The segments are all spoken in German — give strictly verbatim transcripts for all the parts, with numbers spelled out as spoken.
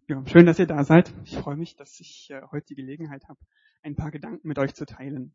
Ja, schön, dass ihr da seid. Ich freue mich, dass ich äh, heute die Gelegenheit habe, ein paar Gedanken mit euch zu teilen.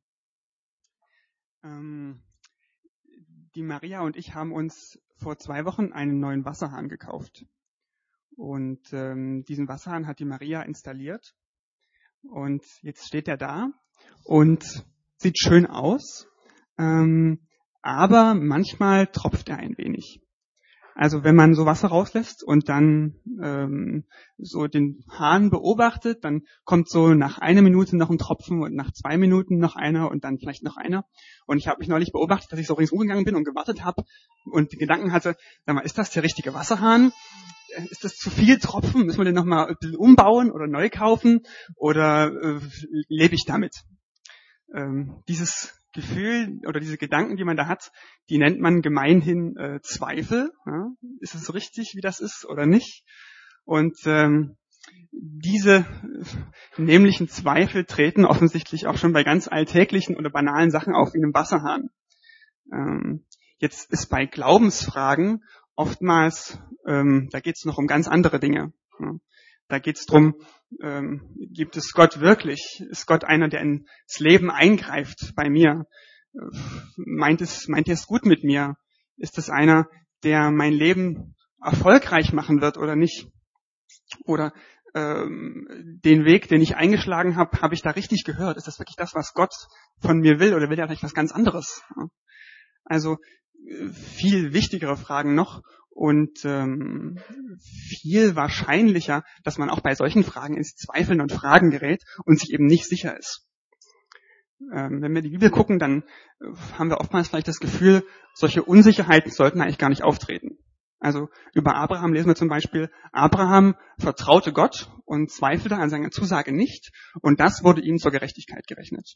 Ähm, die Maria und ich haben uns vor zwei Wochen einen neuen Wasserhahn gekauft. Und ähm, diesen Wasserhahn hat die Maria installiert. Und jetzt steht er da und sieht schön aus. Ähm, aber manchmal tropft er ein wenig. Also wenn man so Wasser rauslässt und dann ähm, so den Hahn beobachtet, dann kommt so nach einer Minute noch ein Tropfen und nach zwei Minuten noch einer und dann vielleicht noch einer. Und ich habe mich neulich beobachtet, dass ich so ringsum gegangen bin und gewartet habe und die Gedanken hatte, sag mal, ist das der richtige Wasserhahn? Ist das zu viel Tropfen? Müssen wir den nochmal ein bisschen umbauen oder neu kaufen? Oder äh, lebe ich damit? Ähm, dieses Gefühl oder diese Gedanken, die man da hat, die nennt man gemeinhin äh, Zweifel. Ja? Ist es richtig, wie das ist oder nicht? Und ähm, diese nämlichen Zweifel treten offensichtlich auch schon bei ganz alltäglichen oder banalen Sachen auf, wie einem Wasserhahn. Ähm, jetzt ist bei Glaubensfragen oftmals, ähm, da geht es noch um ganz andere Dinge. Ja? Da geht es darum, ähm, gibt es Gott wirklich? Ist Gott einer, der ins Leben eingreift bei mir? Meint es, meint er es gut mit mir? Ist es einer, der mein Leben erfolgreich machen wird oder nicht? Oder ähm, den Weg, den ich eingeschlagen habe, habe ich da richtig gehört? Ist das wirklich das, was Gott von mir will, oder will er vielleicht was ganz anderes? Also viel wichtigere Fragen noch. Und ähm, viel wahrscheinlicher, dass man auch bei solchen Fragen ins Zweifeln und Fragen gerät und sich eben nicht sicher ist. Ähm, wenn wir die Bibel gucken, dann äh, haben wir oftmals vielleicht das Gefühl, solche Unsicherheiten sollten eigentlich gar nicht auftreten. Also über Abraham lesen wir zum Beispiel, Abraham vertraute Gott und zweifelte an seiner Zusage nicht, und das wurde ihm zur Gerechtigkeit gerechnet.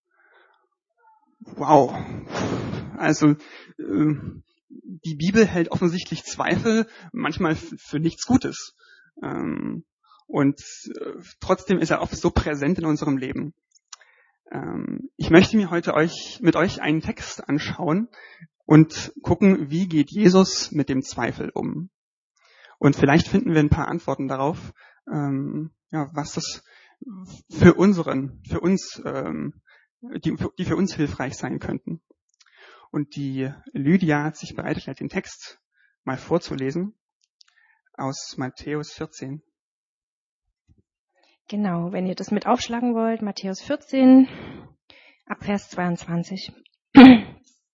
Wow. Also äh, die Bibel hält offensichtlich Zweifel manchmal f- für nichts Gutes. Ähm, und äh, trotzdem ist er oft so präsent in unserem Leben. Ähm, ich möchte mir heute euch mit euch einen Text anschauen und gucken, wie geht Jesus mit dem Zweifel um. Und vielleicht finden wir ein paar Antworten darauf, ähm, ja, was das für unseren, für uns, ähm, die, die für uns hilfreich sein könnten. Und die Lydia hat sich bereit erklärt, den Text mal vorzulesen aus Matthäus vierzehn. Genau, wenn ihr das mit aufschlagen wollt, Matthäus vierzehn, ab Vers zweiundzwanzig. Sorry.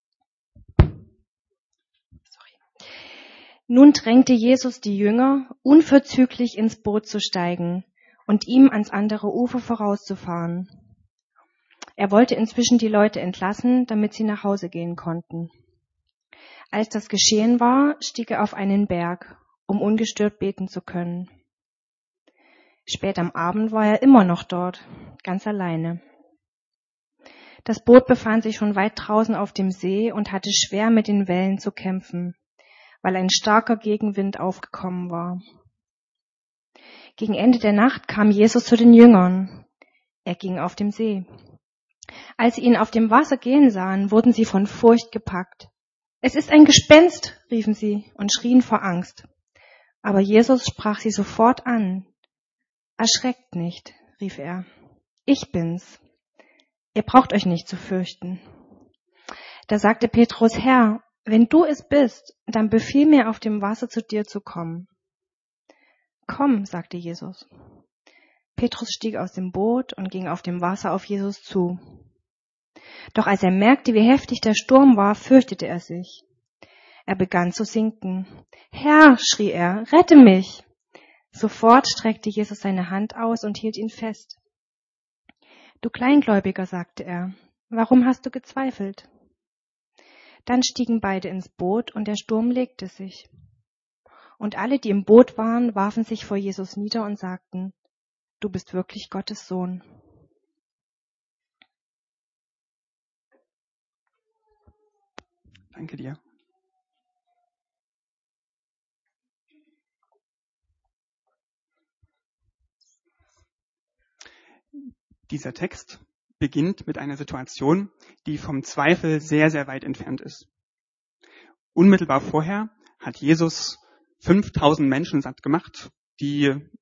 Nun drängte Jesus die Jünger, unverzüglich ins Boot zu steigen und ihm ans andere Ufer vorauszufahren. Er wollte inzwischen die Leute entlassen, damit sie nach Hause gehen konnten. Als das geschehen war, stieg er auf einen Berg, um ungestört beten zu können. Spät am Abend war er immer noch dort, ganz alleine. Das Boot befand sich schon weit draußen auf dem See und hatte schwer mit den Wellen zu kämpfen, weil ein starker Gegenwind aufgekommen war. Gegen Ende der Nacht kam Jesus zu den Jüngern. Er ging auf dem See. Als sie ihn auf dem Wasser gehen sahen, wurden sie von Furcht gepackt. »Es ist ein Gespenst«, riefen sie und schrien vor Angst. Aber Jesus sprach sie sofort an. »Erschreckt nicht«, rief er. »Ich bin's. Ihr braucht euch nicht zu fürchten.« Da sagte Petrus, »Herr, wenn du es bist, dann befiehl mir, auf dem Wasser zu dir zu kommen.« »Komm«, sagte Jesus. Petrus stieg aus dem Boot und ging auf dem Wasser auf Jesus zu. Doch als er merkte, wie heftig der Sturm war, fürchtete er sich. Er begann zu sinken. »Herr«, schrie er, »rette mich!« Sofort streckte Jesus seine Hand aus und hielt ihn fest. »Du Kleingläubiger«, sagte er, »warum hast du gezweifelt?« Dann stiegen beide ins Boot und der Sturm legte sich. Und alle, die im Boot waren, warfen sich vor Jesus nieder und sagten, »Du bist wirklich Gottes Sohn.« Danke dir. Dieser Text beginnt mit einer Situation, die vom Zweifel sehr, sehr weit entfernt ist. Unmittelbar vorher hat Jesus fünftausend Menschen satt gemacht, die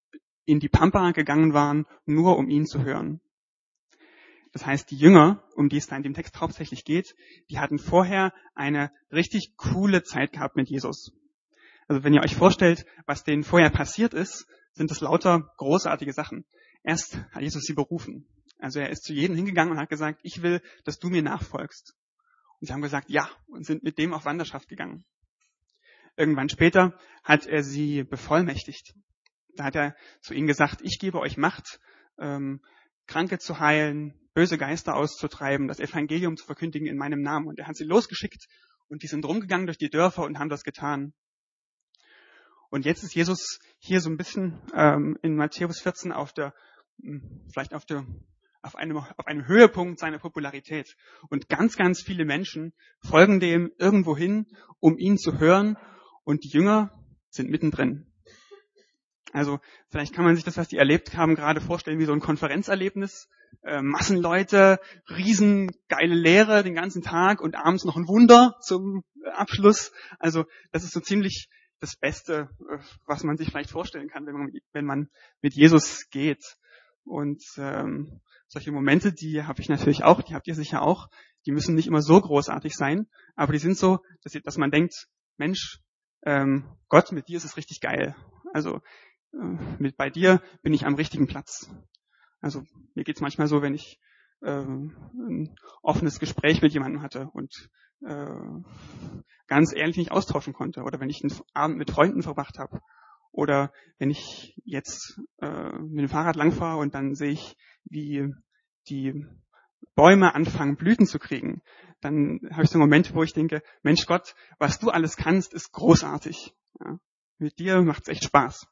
in die Pampa gegangen waren, nur um ihn zu hören. Das heißt, die Jünger, um die es da in dem Text hauptsächlich geht, die hatten vorher eine richtig coole Zeit gehabt mit Jesus. Also wenn ihr euch vorstellt, was denen vorher passiert ist, sind das lauter großartige Sachen. Erst hat Jesus sie berufen. Also er ist zu jedem hingegangen und hat gesagt, ich will, dass du mir nachfolgst. Und sie haben gesagt, ja, und sind mit dem auf Wanderschaft gegangen. Irgendwann später hat er sie bevollmächtigt. Da hat er zu ihnen gesagt, ich gebe euch Macht, ähm, Kranke zu heilen, böse Geister auszutreiben, das Evangelium zu verkündigen in meinem Namen. Und er hat sie losgeschickt und die sind rumgegangen durch die Dörfer und haben das getan. Und jetzt ist Jesus hier so ein bisschen ähm, in Matthäus vierzehn auf der, vielleicht auf der, auf einem, auf einem Höhepunkt seiner Popularität. Und ganz, ganz viele Menschen folgen dem irgendwo hin, um ihn zu hören. Und die Jünger sind mittendrin. Also vielleicht kann man sich das, was die erlebt haben, gerade vorstellen wie so ein Konferenzerlebnis. Äh, Massenleute, riesengeile Lehre den ganzen Tag und abends noch ein Wunder zum Abschluss. Also das ist so ziemlich das Beste, was man sich vielleicht vorstellen kann, wenn man, wenn man mit Jesus geht. Und ähm, solche Momente, die habe ich natürlich auch, die habt ihr sicher auch. Die müssen nicht immer so großartig sein, aber die sind so, dass, dass man denkt, Mensch, ähm, Gott, mit dir ist es richtig geil. Also mit bei dir bin ich am richtigen Platz. Also mir geht's manchmal so, wenn ich äh, ein offenes Gespräch mit jemandem hatte und äh, ganz ehrlich nicht austauschen konnte, oder wenn ich einen Abend mit Freunden verbracht habe, oder wenn ich jetzt äh, mit dem Fahrrad langfahre und dann sehe ich, wie die Bäume anfangen, Blüten zu kriegen, dann habe ich so Momente, wo ich denke, Mensch Gott, was du alles kannst, ist großartig. Ja, mit dir macht's echt Spaß.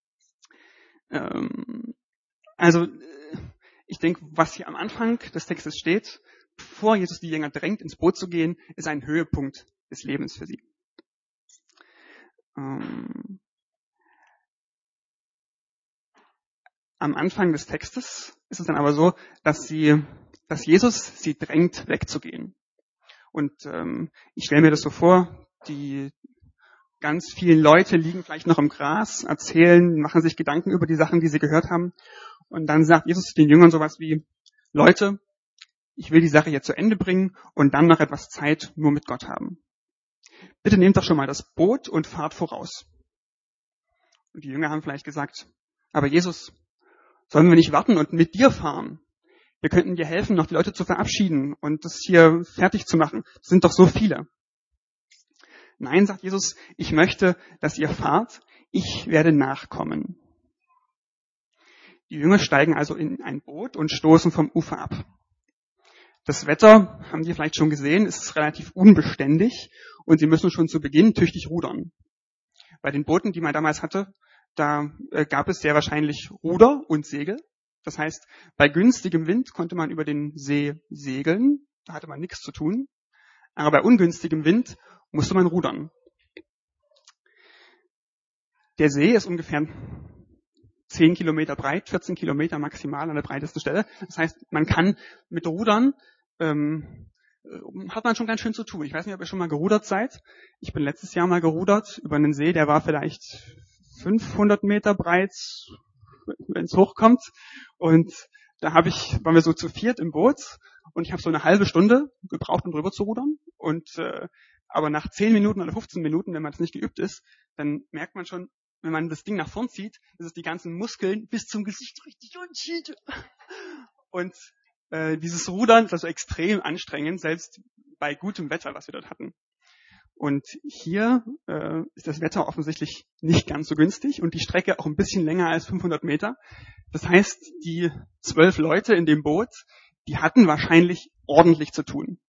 Also ich denke, was hier am Anfang des Textes steht, bevor Jesus die Jünger drängt, ins Boot zu gehen, ist ein Höhepunkt des Lebens für sie. Ähm, am Anfang des Textes ist es dann aber so, dass sie, dass Jesus sie drängt, wegzugehen. Und ähm, ich stelle mir das so vor, die ganz vielen Leute liegen vielleicht noch im Gras, erzählen, machen sich Gedanken über die Sachen, die sie gehört haben. Und dann sagt Jesus den Jüngern sowas wie, Leute, ich will die Sache jetzt zu Ende bringen und dann noch etwas Zeit nur mit Gott haben. Bitte nehmt doch schon mal das Boot und fahrt voraus. Und die Jünger haben vielleicht gesagt, aber Jesus, sollen wir nicht warten und mit dir fahren? Wir könnten dir helfen, noch die Leute zu verabschieden und das hier fertig zu machen. Es sind doch so viele. Nein, sagt Jesus, ich möchte, dass ihr fahrt, ich werde nachkommen. Die Jünger steigen also in ein Boot und stoßen vom Ufer ab. Das Wetter, haben die vielleicht schon gesehen, ist relativ unbeständig und sie müssen schon zu Beginn tüchtig rudern. Bei den Booten, die man damals hatte, da äh, gab es sehr wahrscheinlich Ruder und Segel. Das heißt, bei günstigem Wind konnte man über den See segeln, da hatte man nichts zu tun. Aber bei ungünstigem Wind musste man rudern. Der See ist ungefähr zehn Kilometer breit, vierzehn Kilometer maximal an der breitesten Stelle. Das heißt, man kann mit Rudern, ähm, hat man schon ganz schön zu tun. Ich weiß nicht, ob ihr schon mal gerudert seid. Ich bin letztes Jahr mal gerudert über einen See, der war vielleicht fünfhundert Meter breit, wenn es hochkommt. Und da habe ich, waren wir so zu viert im Boot und ich habe so eine halbe Stunde gebraucht, um drüber zu rudern. Und äh, aber nach zehn Minuten oder fünfzehn Minuten, wenn man das nicht geübt ist, dann merkt man schon, wenn man das Ding nach vorn zieht, dass es die ganzen Muskeln bis zum Gesicht richtig unzieht. Und äh, dieses Rudern ist also extrem anstrengend, selbst bei gutem Wetter, was wir dort hatten. Und hier äh, ist das Wetter offensichtlich nicht ganz so günstig und die Strecke auch ein bisschen länger als fünfhundert Meter. Das heißt, die zwölf Leute in dem Boot, die hatten wahrscheinlich ordentlich zu tun.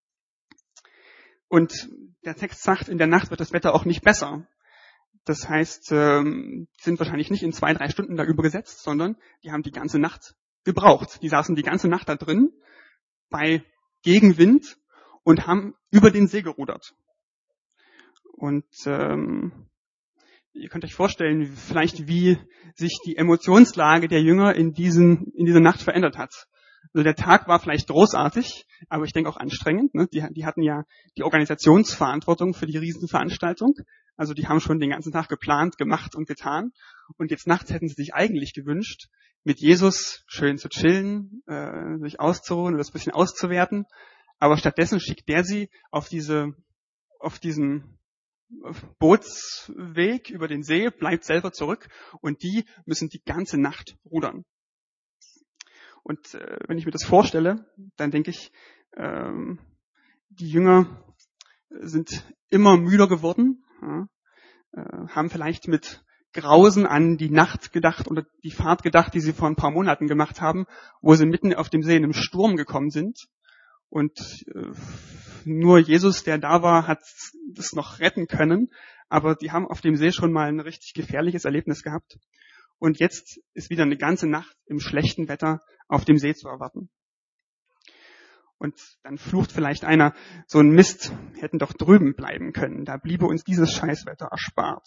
Und der Text sagt, in der Nacht wird das Wetter auch nicht besser. Das heißt, ähm, die sind wahrscheinlich nicht in zwei, drei Stunden da übergesetzt, sondern die haben die ganze Nacht gebraucht. Die saßen die ganze Nacht da drin bei Gegenwind und haben über den See gerudert. Und ähm, ihr könnt euch vorstellen, vielleicht wie sich die Emotionslage der Jünger in diesen in dieser Nacht verändert hat. Also der Tag war vielleicht großartig, aber ich denke auch anstrengend. Ne? Die, die hatten ja die Organisationsverantwortung für die Riesenveranstaltung. Also die haben schon den ganzen Tag geplant, gemacht und getan. Und jetzt nachts hätten sie sich eigentlich gewünscht, mit Jesus schön zu chillen, äh, sich auszuruhen und das ein bisschen auszuwerten. Aber stattdessen schickt der sie auf diese, auf diesen Bootsweg über den See, bleibt selber zurück und die müssen die ganze Nacht rudern. Und äh, wenn ich mir das vorstelle, dann denke ich, ähm, die Jünger sind immer müder geworden, ja, äh, haben vielleicht mit Grausen an die Nacht gedacht oder die Fahrt gedacht, die sie vor ein paar Monaten gemacht haben, wo sie mitten auf dem See in einem Sturm gekommen sind. Und äh, nur Jesus, der da war, hat das noch retten können. Aber die haben auf dem See schon mal ein richtig gefährliches Erlebnis gehabt. Und jetzt ist wieder eine ganze Nacht im schlechten Wetter auf dem See zu erwarten. Und dann flucht vielleicht einer, so ein Mist, hätten doch drüben bleiben können. Da bliebe uns dieses Scheißwetter erspart.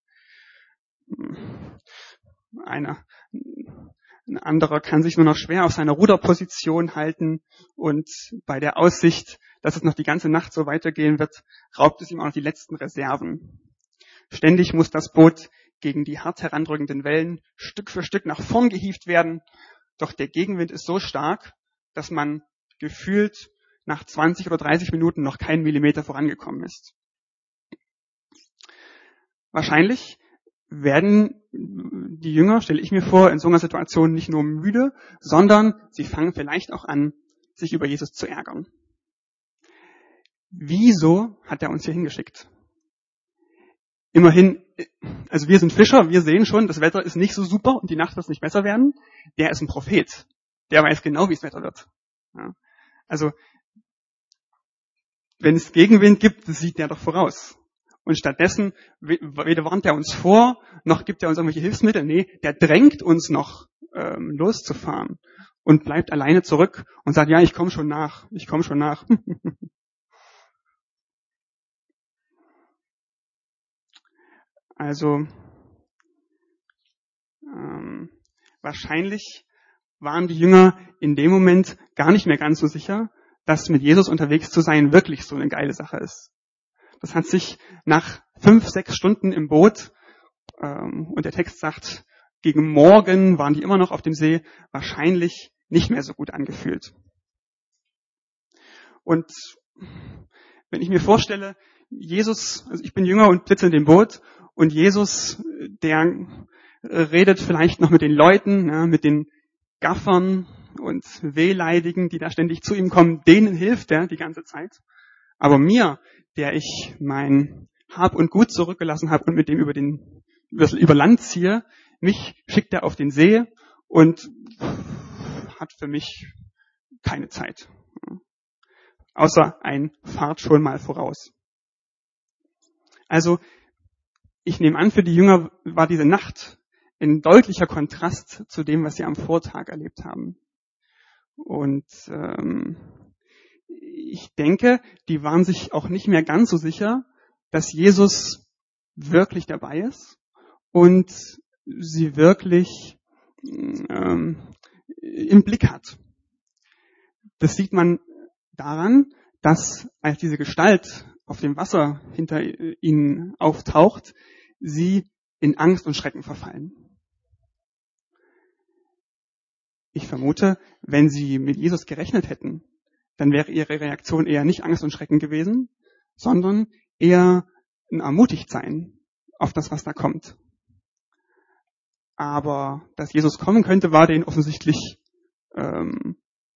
Einer, ein anderer kann sich nur noch schwer auf seiner Ruderposition halten und bei der Aussicht, dass es noch die ganze Nacht so weitergehen wird, raubt es ihm auch noch die letzten Reserven. Ständig muss das Boot gegen die hart herandrückenden Wellen Stück für Stück nach vorn gehievt werden, doch der Gegenwind ist so stark, dass man gefühlt nach zwanzig oder dreißig Minuten noch keinen Millimeter vorangekommen ist. Wahrscheinlich werden die Jünger, stelle ich mir vor, in so einer Situation nicht nur müde, sondern sie fangen vielleicht auch an, sich über Jesus zu ärgern. Wieso hat er uns hier hingeschickt? Immerhin, also wir sind Fischer, wir sehen schon, das Wetter ist nicht so super und die Nacht wird nicht besser werden. Der ist ein Prophet. Der weiß genau, wie das Wetter wird. Ja. Also, wenn es Gegenwind gibt, das sieht der doch voraus. Und stattdessen, weder warnt er uns vor, noch gibt er uns irgendwelche Hilfsmittel. Nee, der drängt uns noch, ähm, loszufahren und bleibt alleine zurück und sagt, ja, ich komme schon nach, ich komme schon nach. Also, ähm, wahrscheinlich waren die Jünger in dem Moment gar nicht mehr ganz so sicher, dass mit Jesus unterwegs zu sein wirklich so eine geile Sache ist. Das hat sich nach fünf, sechs Stunden im Boot, ähm, und der Text sagt, gegen Morgen waren die immer noch auf dem See, wahrscheinlich nicht mehr so gut angefühlt. Und wenn ich mir vorstelle, Jesus, also ich bin Jünger und sitze in dem Boot und Jesus, der redet vielleicht noch mit den Leuten, ja, mit den Gaffern und Wehleidigen, die da ständig zu ihm kommen, denen hilft er die ganze Zeit. Aber mir, der ich mein Hab und Gut zurückgelassen habe und mit dem über den über Land ziehe, mich schickt er auf den See und hat für mich keine Zeit. Außer ein Fahrt schon mal voraus. Also, ich nehme an, für die Jünger war diese Nacht ein deutlicher Kontrast zu dem, was sie am Vortag erlebt haben. Und ähm, ich denke, die waren sich auch nicht mehr ganz so sicher, dass Jesus wirklich dabei ist und sie wirklich ähm, im Blick hat. Das sieht man daran, dass als diese Gestalt auf dem Wasser hinter ihnen auftaucht, sie in Angst und Schrecken verfallen. Ich vermute, wenn sie mit Jesus gerechnet hätten, dann wäre ihre Reaktion eher nicht Angst und Schrecken gewesen, sondern eher ein Ermutigtsein auf das, was da kommt. Aber dass Jesus kommen könnte, war denen offensichtlich ähm,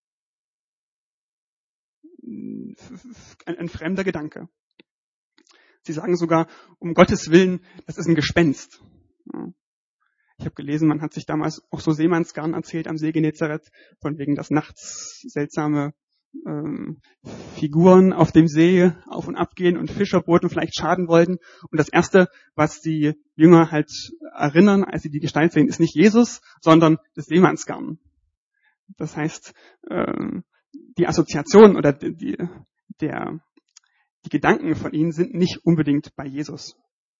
ein, ein fremder Gedanke. Sie sagen sogar, um Gottes Willen, das ist ein Gespenst. Ja. Ich habe gelesen, man hat sich damals auch so Seemannsgarn erzählt am See Genezareth, von wegen, dass nachts seltsame ähm, Figuren auf dem See auf und ab gehen und Fischerbooten vielleicht schaden wollten. Und das Erste, was die Jünger halt erinnern, als sie die Gestalt sehen, ist nicht Jesus, sondern das Seemannsgarn. Das heißt, ähm, die Assoziation oder die, die, der, die Gedanken von ihnen sind nicht unbedingt bei Jesus.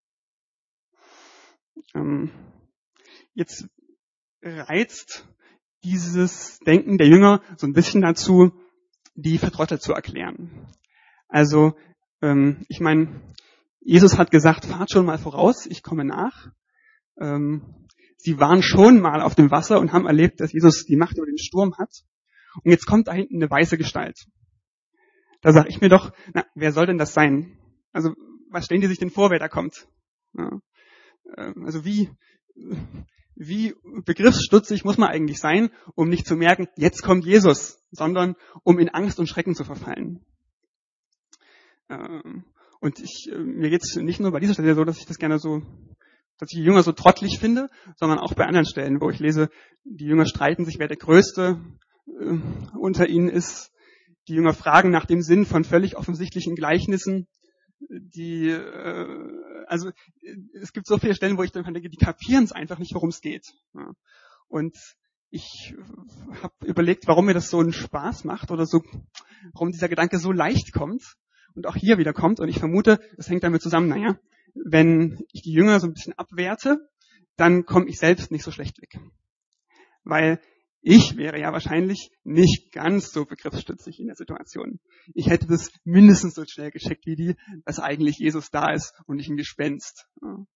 Ähm, Jetzt reizt dieses Denken der Jünger so ein bisschen dazu, die vertrottelt zu erklären. Also, ähm, ich meine, Jesus hat gesagt, fahrt schon mal voraus, ich komme nach. Ähm, sie waren schon mal auf dem Wasser und haben erlebt, dass Jesus die Macht über den Sturm hat. Und jetzt kommt da hinten eine weiße Gestalt. Da sage ich mir doch, na, wer soll denn das sein? Also, was stellen die sich denn vor, wer da kommt? Ja, also wie, wie begriffsstutzig muss man eigentlich sein, um nicht zu merken, jetzt kommt Jesus, sondern um in Angst und Schrecken zu verfallen. Und ich, mir geht es nicht nur bei dieser Stelle so, dass ich das gerne so, dass ich die Jünger so trottelig finde, sondern auch bei anderen Stellen, wo ich lese, die Jünger streiten sich, wer der Größte äh, unter ihnen ist. Die Jünger fragen nach dem Sinn von völlig offensichtlichen Gleichnissen. Die, äh, also es gibt so viele Stellen, wo ich dann denke, die kapieren es einfach nicht, worum es geht. Ja. Und ich habe überlegt, warum mir das so einen Spaß macht oder so, warum dieser Gedanke so leicht kommt und auch hier wieder kommt. Und ich vermute, es hängt damit zusammen, naja, wenn ich die Jünger so ein bisschen abwerte, dann komme ich selbst nicht so schlecht weg. Weil ich wäre ja wahrscheinlich nicht ganz so begriffsstützig in der Situation. Ich hätte das mindestens so schnell geschickt wie die, dass eigentlich Jesus da ist und nicht ein Gespenst.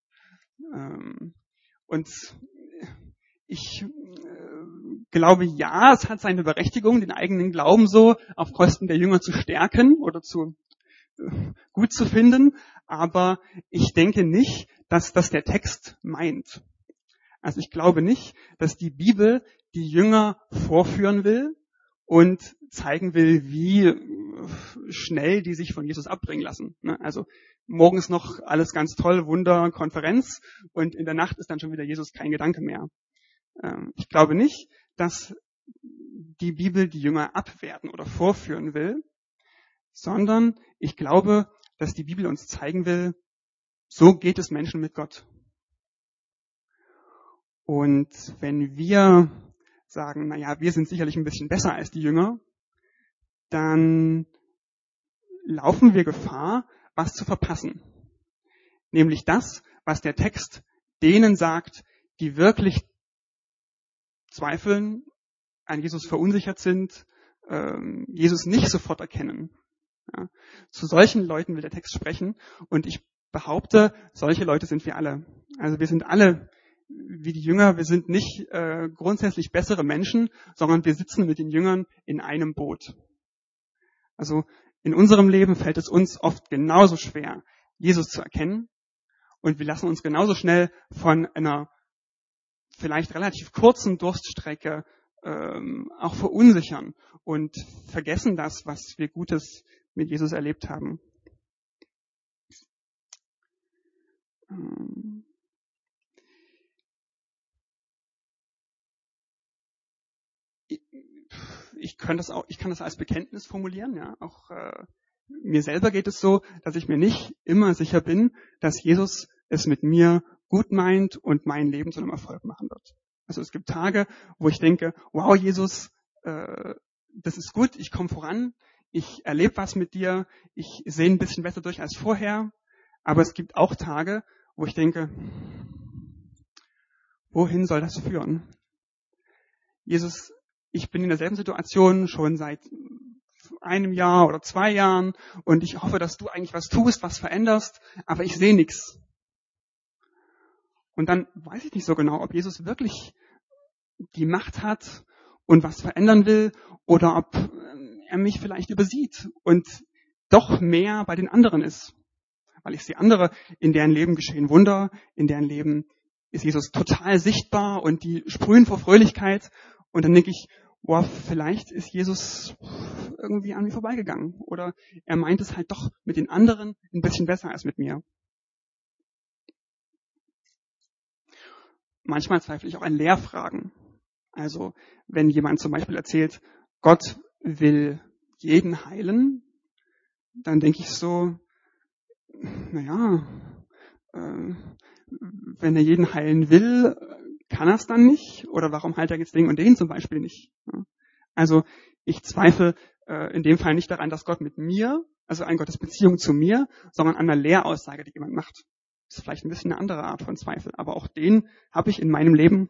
Und ich glaube, ja, es hat seine Berechtigung, den eigenen Glauben so auf Kosten der Jünger zu stärken oder zu gut zu finden, aber ich denke nicht, dass das der Text meint. Also ich glaube nicht, dass die Bibel die Jünger vorführen will und zeigen will, wie schnell die sich von Jesus abbringen lassen. Also morgens noch alles ganz toll, Wunder, Konferenz und in der Nacht ist dann schon wieder Jesus kein Gedanke mehr. Ich glaube nicht, dass die Bibel die Jünger abwerten oder vorführen will, sondern ich glaube, dass die Bibel uns zeigen will, so geht es Menschen mit Gott. Und wenn wir sagen, naja, wir sind sicherlich ein bisschen besser als die Jünger, dann laufen wir Gefahr, was zu verpassen. Nämlich das, was der Text denen sagt, die wirklich zweifeln, an Jesus verunsichert sind, ähm, Jesus nicht sofort erkennen. Ja. Zu solchen Leuten will der Text sprechen und ich behaupte, solche Leute sind wir alle. Also wir sind alle wie die Jünger, wir sind nicht äh, grundsätzlich bessere Menschen, sondern wir sitzen mit den Jüngern in einem Boot. Also in unserem Leben fällt es uns oft genauso schwer, Jesus zu erkennen und wir lassen uns genauso schnell von einer vielleicht relativ kurzen Durststrecke ähm, auch verunsichern und vergessen das, was wir Gutes mit Jesus erlebt haben. Ähm Ich kann das auch, ich kann das als Bekenntnis formulieren, ja. Auch äh, mir selber geht es so, dass ich mir nicht immer sicher bin, dass Jesus es mit mir gut meint und mein Leben zu einem Erfolg machen wird. Also es gibt Tage, wo ich denke, wow, Jesus, äh, das ist gut, ich komme voran, ich erlebe was mit dir, ich sehe ein bisschen besser durch als vorher. Aber es gibt auch Tage, wo ich denke, wohin soll das führen? Jesus, ich bin in derselben Situation schon seit einem Jahr oder zwei Jahren und ich hoffe, dass du eigentlich was tust, was veränderst, aber ich sehe nichts. Und dann weiß ich nicht so genau, ob Jesus wirklich die Macht hat und was verändern will oder ob er mich vielleicht übersieht und doch mehr bei den anderen ist. Weil ich sehe andere, in deren Leben geschehen Wunder, in deren Leben ist Jesus total sichtbar und die sprühen vor Fröhlichkeit. Und dann denke ich, boah, vielleicht ist Jesus irgendwie an mir vorbeigegangen. Oder er meint es halt doch mit den anderen ein bisschen besser als mit mir. Manchmal zweifle ich auch an Lehrfragen. Also wenn jemand zum Beispiel erzählt, Gott will jeden heilen, dann denke ich so, naja, äh, wenn er jeden heilen will, kann er es dann nicht? Oder warum heilt er jetzt den und den zum Beispiel nicht? Also ich zweifle äh, in dem Fall nicht daran, dass Gott mit mir, also an Gottes Beziehung zu mir, sondern an einer Lehraussage, die jemand macht. Das ist vielleicht ein bisschen eine andere Art von Zweifel, aber auch den habe ich in meinem Leben.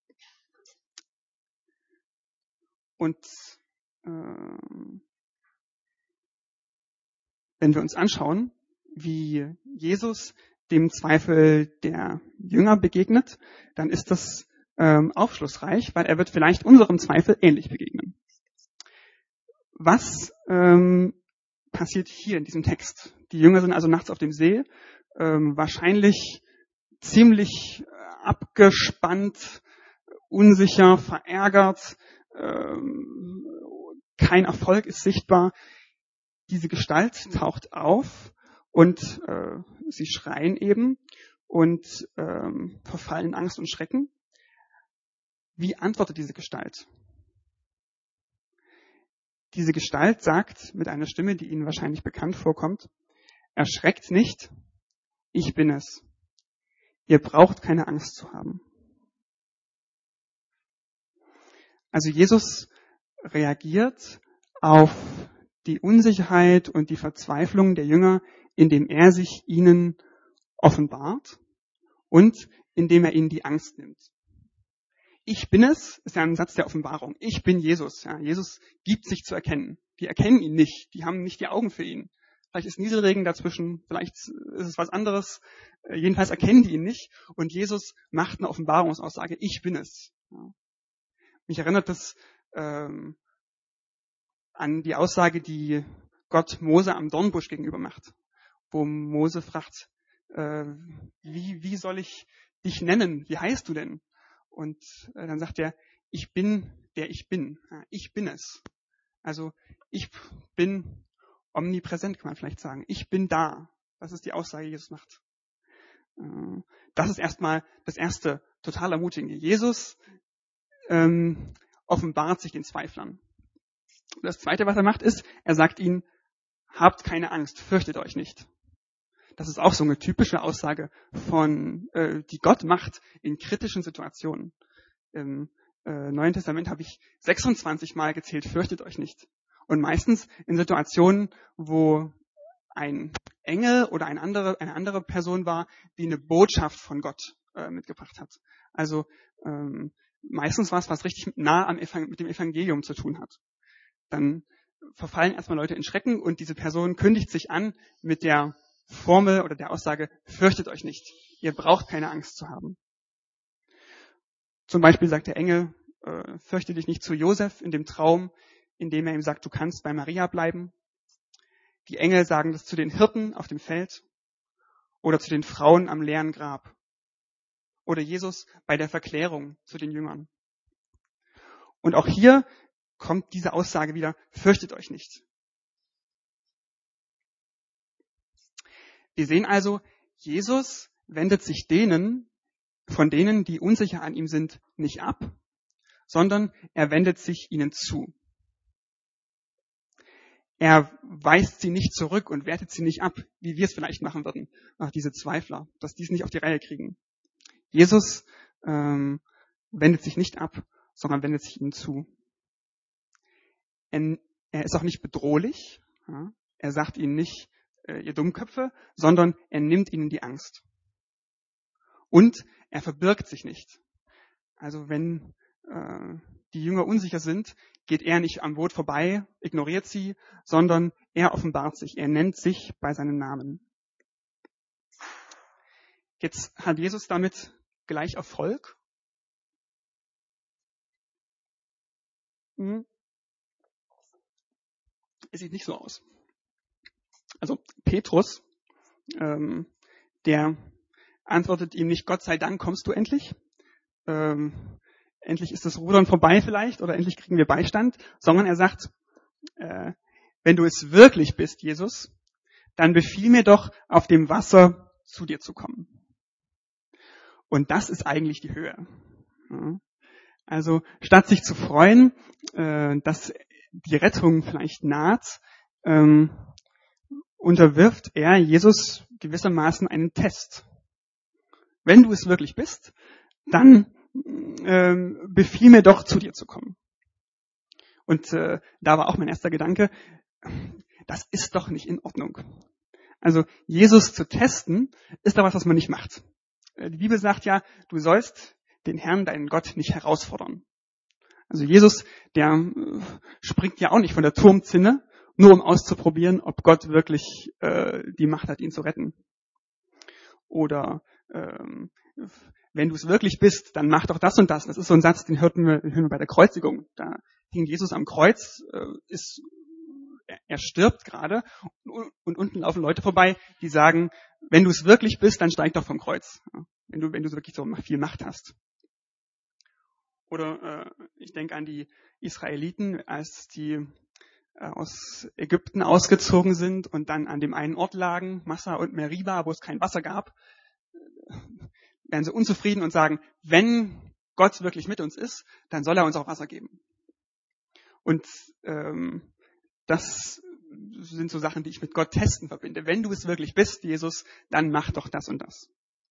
Und äh, wenn wir uns anschauen, wie Jesus dem Zweifel der Jünger begegnet, dann ist das ähm, aufschlussreich, weil er wird vielleicht unserem Zweifel ähnlich begegnen. Was ähm, passiert hier in diesem Text? Die Jünger sind also nachts auf dem See, ähm, wahrscheinlich ziemlich abgespannt, unsicher, verärgert, ähm, kein Erfolg ist sichtbar. Diese Gestalt taucht auf und äh, sie schreien eben und ähm, verfallen in Angst und Schrecken. Wie antwortet diese Gestalt? Diese Gestalt sagt mit einer Stimme, die Ihnen wahrscheinlich bekannt vorkommt: Erschreckt nicht, ich bin es. Ihr braucht keine Angst zu haben. Also Jesus reagiert auf die Unsicherheit und die Verzweiflung der Jünger, indem er sich ihnen offenbart und indem er ihnen die Angst nimmt. Ich bin es, ist ja ein Satz der Offenbarung. Ich bin Jesus. Ja, Jesus gibt sich zu erkennen. Die erkennen ihn nicht. Die haben nicht die Augen für ihn. Vielleicht ist Nieselregen dazwischen. Vielleicht ist es was anderes. Jedenfalls erkennen die ihn nicht. Und Jesus macht eine Offenbarungsaussage. Ich bin es. Ja. Mich erinnert das ähm, an die Aussage, die Gott Mose am Dornbusch gegenüber macht. Wo Mose fragt, äh, wie, wie soll ich dich nennen? Wie heißt du denn? Und äh, dann sagt er, ich bin, der ich bin. Ja, ich bin es. Also ich bin omnipräsent, kann man vielleicht sagen. Ich bin da. Das ist die Aussage, die Jesus macht. Äh, das ist erstmal das erste total ermutigende. Jesus ähm, offenbart sich den Zweiflern. Und das zweite, was er macht, ist, er sagt ihnen, habt keine Angst, fürchtet euch nicht. Das ist auch so eine typische Aussage, von, äh, die Gott macht in kritischen Situationen. Im äh, Neuen Testament habe ich sechsundzwanzig Mal gezählt, fürchtet euch nicht. Und meistens in Situationen, wo ein Engel oder eine andere, eine andere Person war, die eine Botschaft von Gott äh, mitgebracht hat. Also ähm, meistens war es was richtig nah am Evangel- mit dem Evangelium zu tun hat. Dann verfallen erstmal Leute in Schrecken und diese Person kündigt sich an mit der Formel oder der Aussage, fürchtet euch nicht. Ihr braucht keine Angst zu haben. Zum Beispiel sagt der Engel, äh, fürchte dich nicht zu Josef in dem Traum, in dem er ihm sagt, du kannst bei Maria bleiben. Die Engel sagen das zu den Hirten auf dem Feld oder zu den Frauen am leeren Grab. Oder Jesus bei der Verklärung zu den Jüngern. Und auch hier kommt diese Aussage wieder, fürchtet euch nicht. Wir sehen also, Jesus wendet sich denen, von denen, die unsicher an ihm sind, nicht ab, sondern er wendet sich ihnen zu. Er weist sie nicht zurück und wertet sie nicht ab, wie wir es vielleicht machen würden, ach, diese Zweifler, dass die es nicht auf die Reihe kriegen. Jesus ähm, wendet sich nicht ab, sondern wendet sich ihnen zu. Er, er ist auch nicht bedrohlich. Ja? Er sagt ihnen nicht, äh, ihr Dummköpfe, sondern er nimmt ihnen die Angst. Und er verbirgt sich nicht. Also wenn äh, die Jünger unsicher sind, geht er nicht am Boot vorbei, ignoriert sie, sondern er offenbart sich. Er nennt sich bei seinem Namen. Jetzt hat Jesus damit gleich Erfolg. Hm. Es sieht nicht so aus. Also Petrus, ähm, der antwortet ihm nicht, Gott sei Dank kommst du endlich. Ähm, endlich ist das Rudern vorbei vielleicht oder endlich kriegen wir Beistand, sondern er sagt, äh, wenn du es wirklich bist, Jesus, dann befiehl mir doch, auf dem Wasser zu dir zu kommen. Und das ist eigentlich die Höhe. Ja. Also statt sich zu freuen, äh, dass die Rettung vielleicht naht, ähm, unterwirft er Jesus gewissermaßen einen Test. Wenn du es wirklich bist, dann ähm, befiehl mir doch, zu dir zu kommen. Und äh, da war auch mein erster Gedanke, das ist doch nicht in Ordnung. Also Jesus zu testen, ist da was, was man nicht macht. Die Bibel sagt ja, du sollst den Herrn, deinen Gott, nicht herausfordern. Also Jesus, der springt ja auch nicht von der Turmzinne nur um auszuprobieren, ob Gott wirklich äh, die Macht hat, ihn zu retten. Oder ähm, wenn du es wirklich bist, dann mach doch das und das. Das ist so ein Satz, den hörten wir, den hören wir bei der Kreuzigung. Da hing Jesus am Kreuz, äh, ist, er, er stirbt gerade und, und unten laufen Leute vorbei, die sagen, wenn du es wirklich bist, dann steig doch vom Kreuz. Ja, wenn du, wenn du wirklich so viel Macht hast. Oder äh, ich denke an die Israeliten, als die äh, aus Ägypten ausgezogen sind und dann an dem einen Ort lagen, Massa und Meriba, wo es kein Wasser gab, werden sie unzufrieden und sagen, wenn Gott wirklich mit uns ist, dann soll er uns auch Wasser geben. Und ähm, das sind so Sachen, die ich mit Gott testen verbinde. Wenn du es wirklich bist, Jesus, dann mach doch das und das.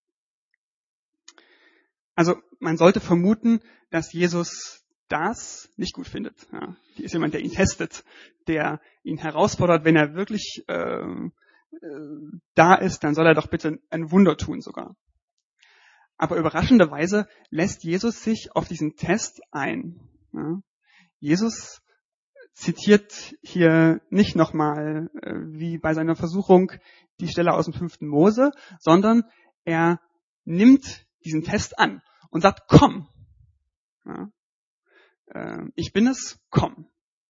Also man sollte vermuten, dass Jesus das nicht gut findet. Ja, hier ist jemand, der ihn testet, der ihn herausfordert, wenn er wirklich äh, äh, da ist, dann soll er doch bitte ein Wunder tun sogar. Aber überraschenderweise lässt Jesus sich auf diesen Test ein. Ja. Jesus zitiert hier nicht nochmal, äh, wie bei seiner Versuchung, die Stelle aus dem fünften Mose, sondern er nimmt diesen Test an und sagt, komm. Ja. Äh, ich bin es, komm.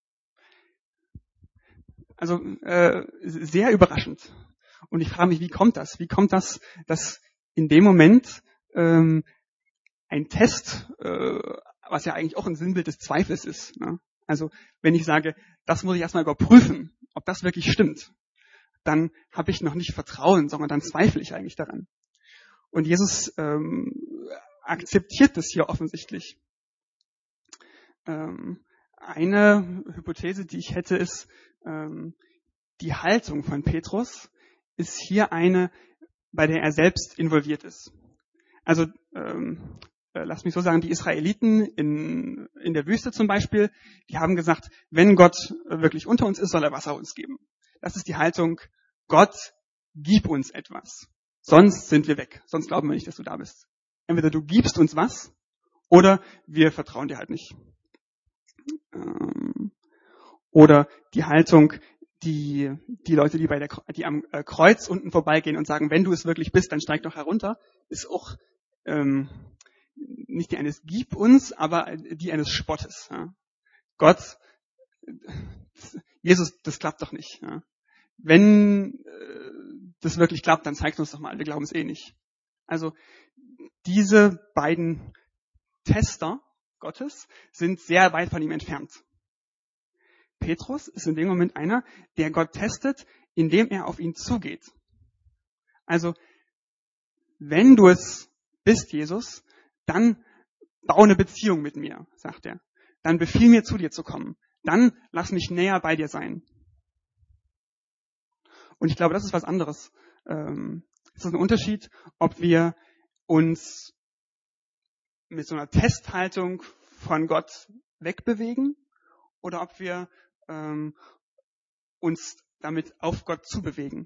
Also äh, sehr überraschend. Und ich frage mich, wie kommt das? Wie kommt das, dass in dem Moment ähm, ein Test, äh, was ja eigentlich auch ein Sinnbild des Zweifels ist. Ne? Also wenn ich sage, das muss ich erstmal überprüfen, ob das wirklich stimmt, dann habe ich noch nicht Vertrauen, sondern dann zweifle ich eigentlich daran. Und Jesus ähm, akzeptiert das hier offensichtlich. Ähm, eine Hypothese, die ich hätte, ist, ähm, die Haltung von Petrus ist hier eine, bei der er selbst involviert ist. Also ähm, äh, lass mich so sagen, die Israeliten in, in der Wüste zum Beispiel, die haben gesagt, wenn Gott wirklich unter uns ist, soll er Wasser uns geben. Das ist die Haltung, Gott, gib uns etwas. Sonst sind wir weg. Sonst glauben wir nicht, dass du da bist. Entweder du gibst uns was oder wir vertrauen dir halt nicht. Ähm, oder die Haltung, die, die Leute, die bei der, die am Kreuz unten vorbeigehen und sagen, wenn du es wirklich bist, dann steig doch herunter, ist auch ähm, nicht die eines Gib uns, aber die eines Spottes. Ja. Gott, Jesus, das klappt doch nicht. Ja. Wenn äh, das wirklich klappt, dann zeigt uns doch mal, wir glauben es eh nicht. Also diese beiden Tester Gottes sind sehr weit von ihm entfernt. Petrus ist in dem Moment einer, der Gott testet, indem er auf ihn zugeht. Also, wenn du es bist, Jesus, dann bau eine Beziehung mit mir, sagt er. Dann befiehl mir, zu dir zu kommen. Dann lass mich näher bei dir sein. Und ich glaube, das ist was anderes. Ähm, es ist ein Unterschied, ob wir uns mit so einer Testhaltung von Gott wegbewegen oder ob wir ähm, uns damit auf Gott zubewegen.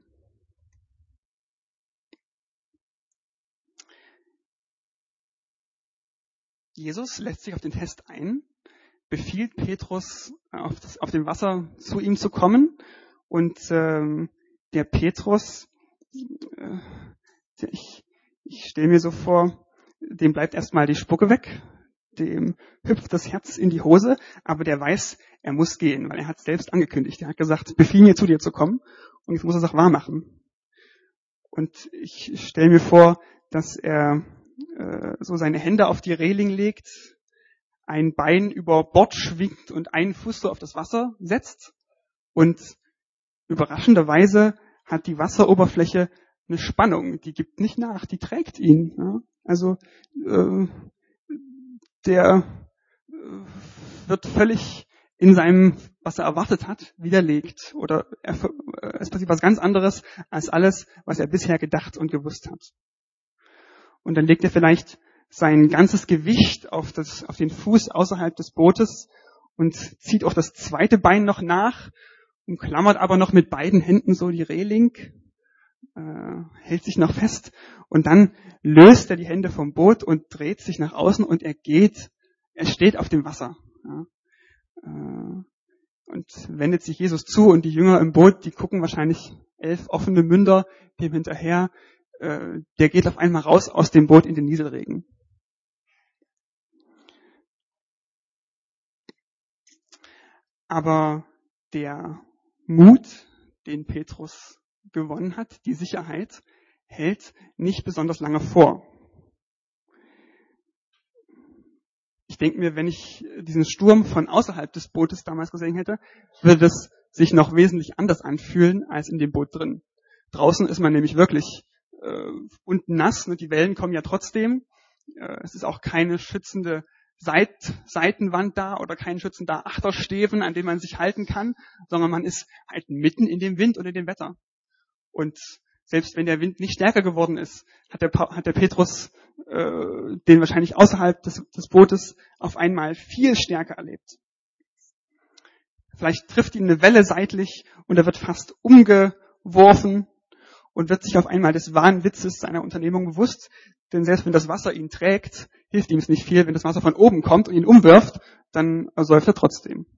Jesus lässt sich auf den Test ein, befiehlt Petrus, auf, das, auf dem Wasser zu ihm zu kommen. Und ähm, der Petrus, äh, der ich, ich stelle mir so vor, dem bleibt erstmal die Spucke weg, dem hüpft das Herz in die Hose, aber der weiß, er muss gehen, weil er hat es selbst angekündigt. Er hat gesagt, befiehl mir, zu dir zu kommen, und jetzt muss er es auch wahr machen. Und ich stelle mir vor, dass er äh, so seine Hände auf die Reling legt, ein Bein über Bord schwingt und einen Fuß so auf das Wasser setzt. Und überraschenderweise hat die Wasseroberfläche eine Spannung, die gibt nicht nach, die trägt ihn. Ja? Also äh, der äh, wird völlig in seinem, was er erwartet hat, widerlegt. Oder er, äh, es passiert was ganz anderes als alles, was er bisher gedacht und gewusst hat. Und dann legt er vielleicht sein ganzes Gewicht auf, das, auf den Fuß außerhalb des Bootes und zieht auch das zweite Bein noch nach, umklammert aber noch mit beiden Händen so die Reling, äh, hält sich noch fest und dann löst er die Hände vom Boot und dreht sich nach außen und er geht, er steht auf dem Wasser. Ja. Äh, Und wendet sich Jesus zu und die Jünger im Boot, die gucken wahrscheinlich elf offene Münder dem hinterher. Äh, der geht auf einmal raus aus dem Boot in den Nieselregen. Aber der Mut, den Petrus gewonnen hat, die Sicherheit, hält nicht besonders lange vor. Ich denke mir, wenn ich diesen Sturm von außerhalb des Bootes damals gesehen hätte, würde es sich noch wesentlich anders anfühlen als in dem Boot drin. Draußen ist man nämlich wirklich äh, unten nass, ne? Die Wellen kommen ja trotzdem. Äh, es ist auch keine schützende Seit- Seitenwand da oder kein schützender Achtersteven, an dem man sich halten kann, sondern man ist halt mitten in dem Wind und in dem Wetter. Und selbst wenn der Wind nicht stärker geworden ist, hat der, Pa- hat der Petrus äh, den wahrscheinlich außerhalb des, des Bootes auf einmal viel stärker erlebt. Vielleicht trifft ihn eine Welle seitlich und er wird fast umgeworfen und wird sich auf einmal des Wahnwitzes seiner Unternehmung bewusst. Denn selbst wenn das Wasser ihn trägt, hilft ihm es nicht viel. Wenn das Wasser von oben kommt und ihn umwirft, dann ersäuft er trotzdem.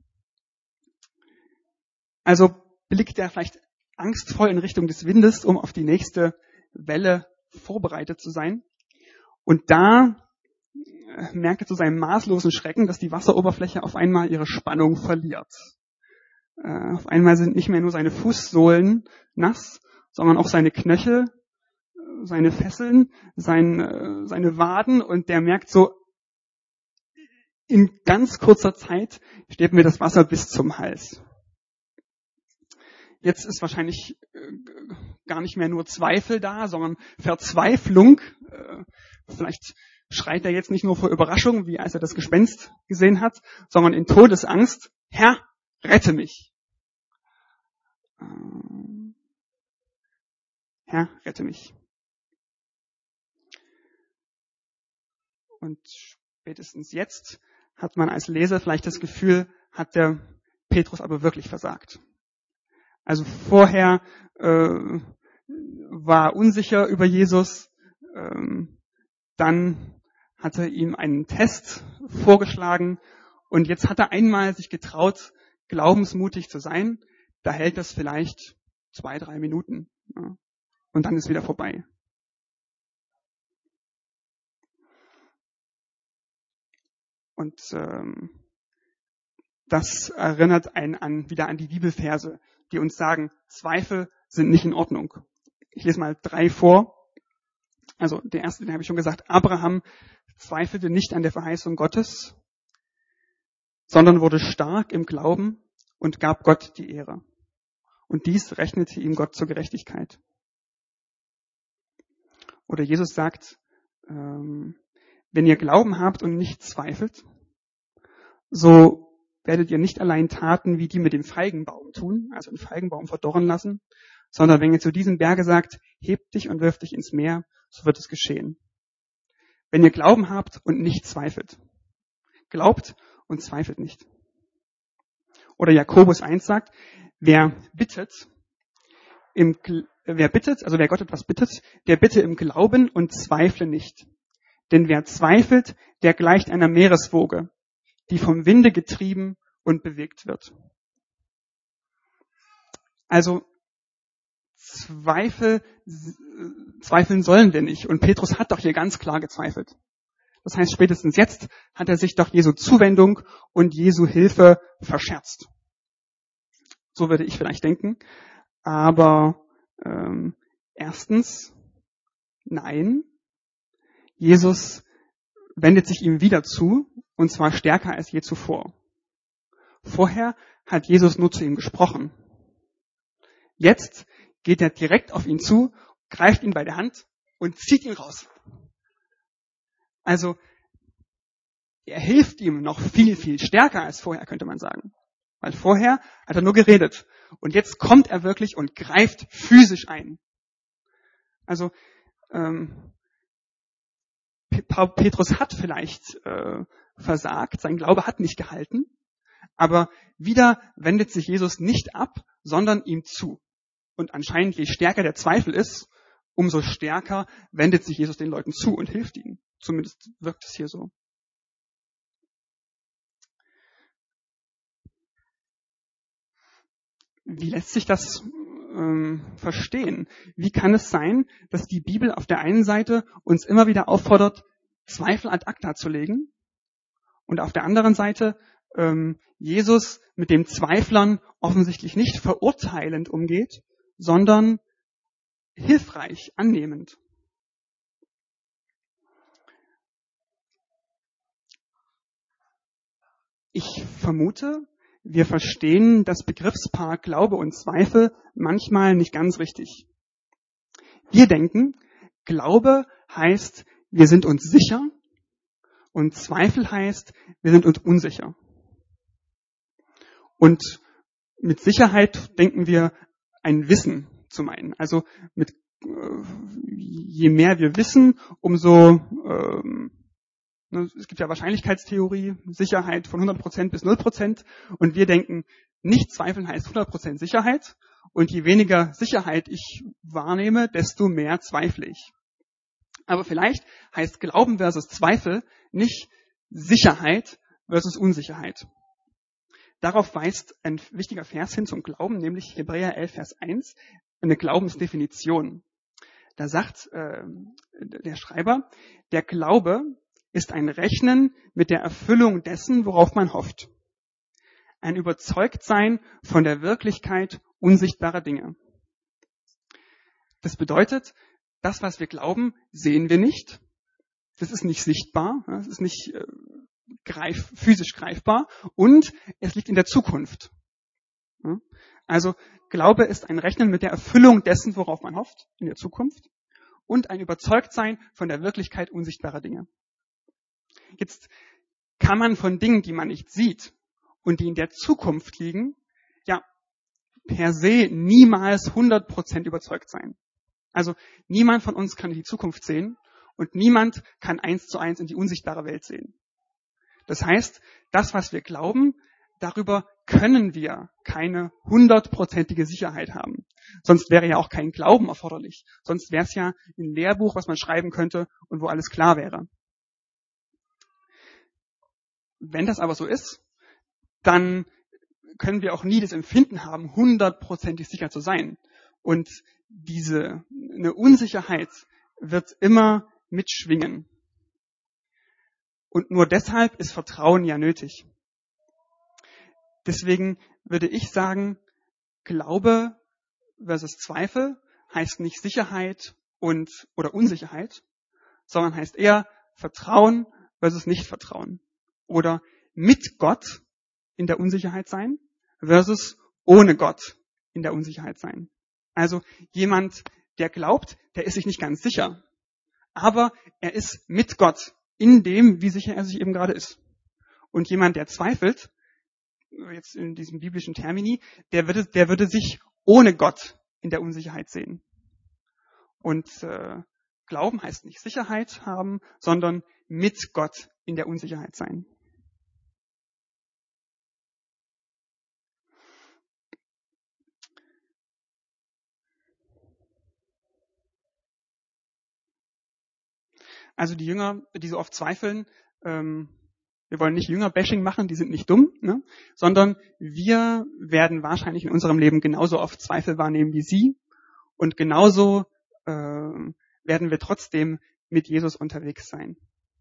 Also blickt er vielleicht angstvoll in Richtung des Windes, um auf die nächste Welle vorbereitet zu sein. Und da merkt er zu seinem maßlosen Schrecken, dass die Wasseroberfläche auf einmal ihre Spannung verliert. Äh, auf einmal sind nicht mehr nur seine Fußsohlen nass, sondern auch seine Knöchel, seine Fesseln, sein, äh, seine Waden, und der merkt so, in ganz kurzer Zeit steht mir das Wasser bis zum Hals. Jetzt ist wahrscheinlich äh, gar nicht mehr nur Zweifel da, sondern Verzweiflung. Äh, vielleicht schreit er jetzt nicht nur vor Überraschung, wie als er das Gespenst gesehen hat, sondern in Todesangst: Herr, rette mich. Äh, Herr, rette mich. Und spätestens jetzt hat man als Leser vielleicht das Gefühl, hat der Petrus aber wirklich versagt. Also vorher äh, war unsicher über Jesus, ähm, dann hat er ihm einen Test vorgeschlagen und jetzt hat er einmal sich getraut, glaubensmutig zu sein. Da hält das vielleicht zwei, drei Minuten, ja, und dann ist wieder vorbei. Und ähm, das erinnert einen an, wieder an die Bibelverse, die uns sagen, Zweifel sind nicht in Ordnung. Ich lese mal drei vor. Also der erste, den habe ich schon gesagt: Abraham zweifelte nicht an der Verheißung Gottes, sondern wurde stark im Glauben und gab Gott die Ehre. Und dies rechnete ihm Gott zur Gerechtigkeit. Oder Jesus sagt, ähm, wenn ihr Glauben habt und nicht zweifelt, so werdet ihr nicht allein Taten wie die mit dem Feigenbaum tun, also den Feigenbaum verdorren lassen, sondern wenn ihr zu diesem Berge sagt, heb dich und wirf dich ins Meer, so wird es geschehen. Wenn ihr Glauben habt und nicht zweifelt. Glaubt und zweifelt nicht. Oder Jakobus eins sagt, wer bittet, im, wer bittet, also wer Gott etwas bittet, der bitte im Glauben und zweifle nicht. Denn wer zweifelt, der gleicht einer Meereswoge, die vom Winde getrieben und bewegt wird. Also Zweifel, zweifeln sollen wir nicht. Und Petrus hat doch hier ganz klar gezweifelt. Das heißt, spätestens jetzt hat er sich doch Jesu Zuwendung und Jesu Hilfe verscherzt. So würde ich vielleicht denken. Aber ähm, erstens, nein, Jesus wendet sich ihm wieder zu, und zwar stärker als je zuvor. Vorher hat Jesus nur zu ihm gesprochen. Jetzt geht er direkt auf ihn zu, greift ihn bei der Hand und zieht ihn raus. Also er hilft ihm noch viel, viel stärker als vorher, könnte man sagen. Weil vorher hat er nur geredet. Und jetzt kommt er wirklich und greift physisch ein. Also ähm, Petrus hat vielleicht äh, versagt, sein Glaube hat nicht gehalten, aber wieder wendet sich Jesus nicht ab, sondern ihm zu. Und anscheinend, je stärker der Zweifel ist, umso stärker wendet sich Jesus den Leuten zu und hilft ihnen. Zumindest wirkt es hier so. wie lässt sich das ähm, verstehen? Wie kann es sein, dass die Bibel auf der einen Seite uns immer wieder auffordert, Zweifel ad acta zu legen und auf der anderen Seite ähm, Jesus mit dem Zweiflern offensichtlich nicht verurteilend umgeht, sondern hilfreich, annehmend? Ich vermute, wir verstehen das Begriffspaar Glaube und Zweifel manchmal nicht ganz richtig. Wir denken, Glaube heißt, wir sind uns sicher und Zweifel heißt, wir sind uns unsicher. Und mit Sicherheit denken wir, ein Wissen zu meinen. Also mit äh, je mehr wir wissen, umso ähm, es gibt ja Wahrscheinlichkeitstheorie, Sicherheit von hundert Prozent bis null Prozent. Und wir denken, nicht zweifeln heißt hundert Prozent Sicherheit. Und je weniger Sicherheit ich wahrnehme, desto mehr zweifle ich. Aber vielleicht heißt Glauben versus Zweifel nicht Sicherheit versus Unsicherheit. Darauf weist ein wichtiger Vers hin zum Glauben, nämlich Hebräer elf, Vers eins, eine Glaubensdefinition. Da sagt äh, der Schreiber, der Glaube ist ein Rechnen mit der Erfüllung dessen, worauf man hofft. Ein Überzeugtsein von der Wirklichkeit unsichtbarer Dinge. Das bedeutet, das, was wir glauben, sehen wir nicht. Das ist nicht sichtbar, das ist nicht äh, greif, physisch greifbar und es liegt in der Zukunft. Ja? Also Glaube ist ein Rechnen mit der Erfüllung dessen, worauf man hofft, in der Zukunft und ein Überzeugtsein von der Wirklichkeit unsichtbarer Dinge. Jetzt kann man von Dingen, die man nicht sieht und die in der Zukunft liegen, ja per se niemals hundert Prozent überzeugt sein. Also niemand von uns kann in die Zukunft sehen und niemand kann eins zu eins in die unsichtbare Welt sehen. Das heißt, das, was wir glauben, darüber können wir keine hundertprozentige Sicherheit haben. Sonst wäre ja auch kein Glauben erforderlich. Sonst wäre es ja ein Lehrbuch, was man schreiben könnte und wo alles klar wäre. Wenn das aber so ist, dann können wir auch nie das Empfinden haben, hundertprozentig sicher zu sein. Und diese eine Unsicherheit wird immer mitschwingen. Und nur deshalb ist Vertrauen ja nötig. Deswegen würde ich sagen, Glaube versus Zweifel heißt nicht Sicherheit und oder Unsicherheit, sondern heißt eher Vertrauen versus Nichtvertrauen. Oder mit Gott in der Unsicherheit sein versus ohne Gott in der Unsicherheit sein. Also jemand, der glaubt, der ist sich nicht ganz sicher, aber er ist mit Gott in dem, wie sicher er sich eben gerade ist. Und jemand, der zweifelt, jetzt in diesem biblischen Termini, der würde, der würde sich ohne Gott in der Unsicherheit sehen. Und äh, Glauben heißt nicht Sicherheit haben, sondern mit Gott in der Unsicherheit sein. Also die Jünger, die so oft zweifeln, ähm, wir wollen nicht Jünger-Bashing machen, die sind nicht dumm, ne? Sondern wir werden wahrscheinlich in unserem Leben genauso oft Zweifel wahrnehmen wie sie und genauso äh, werden wir trotzdem mit Jesus unterwegs sein.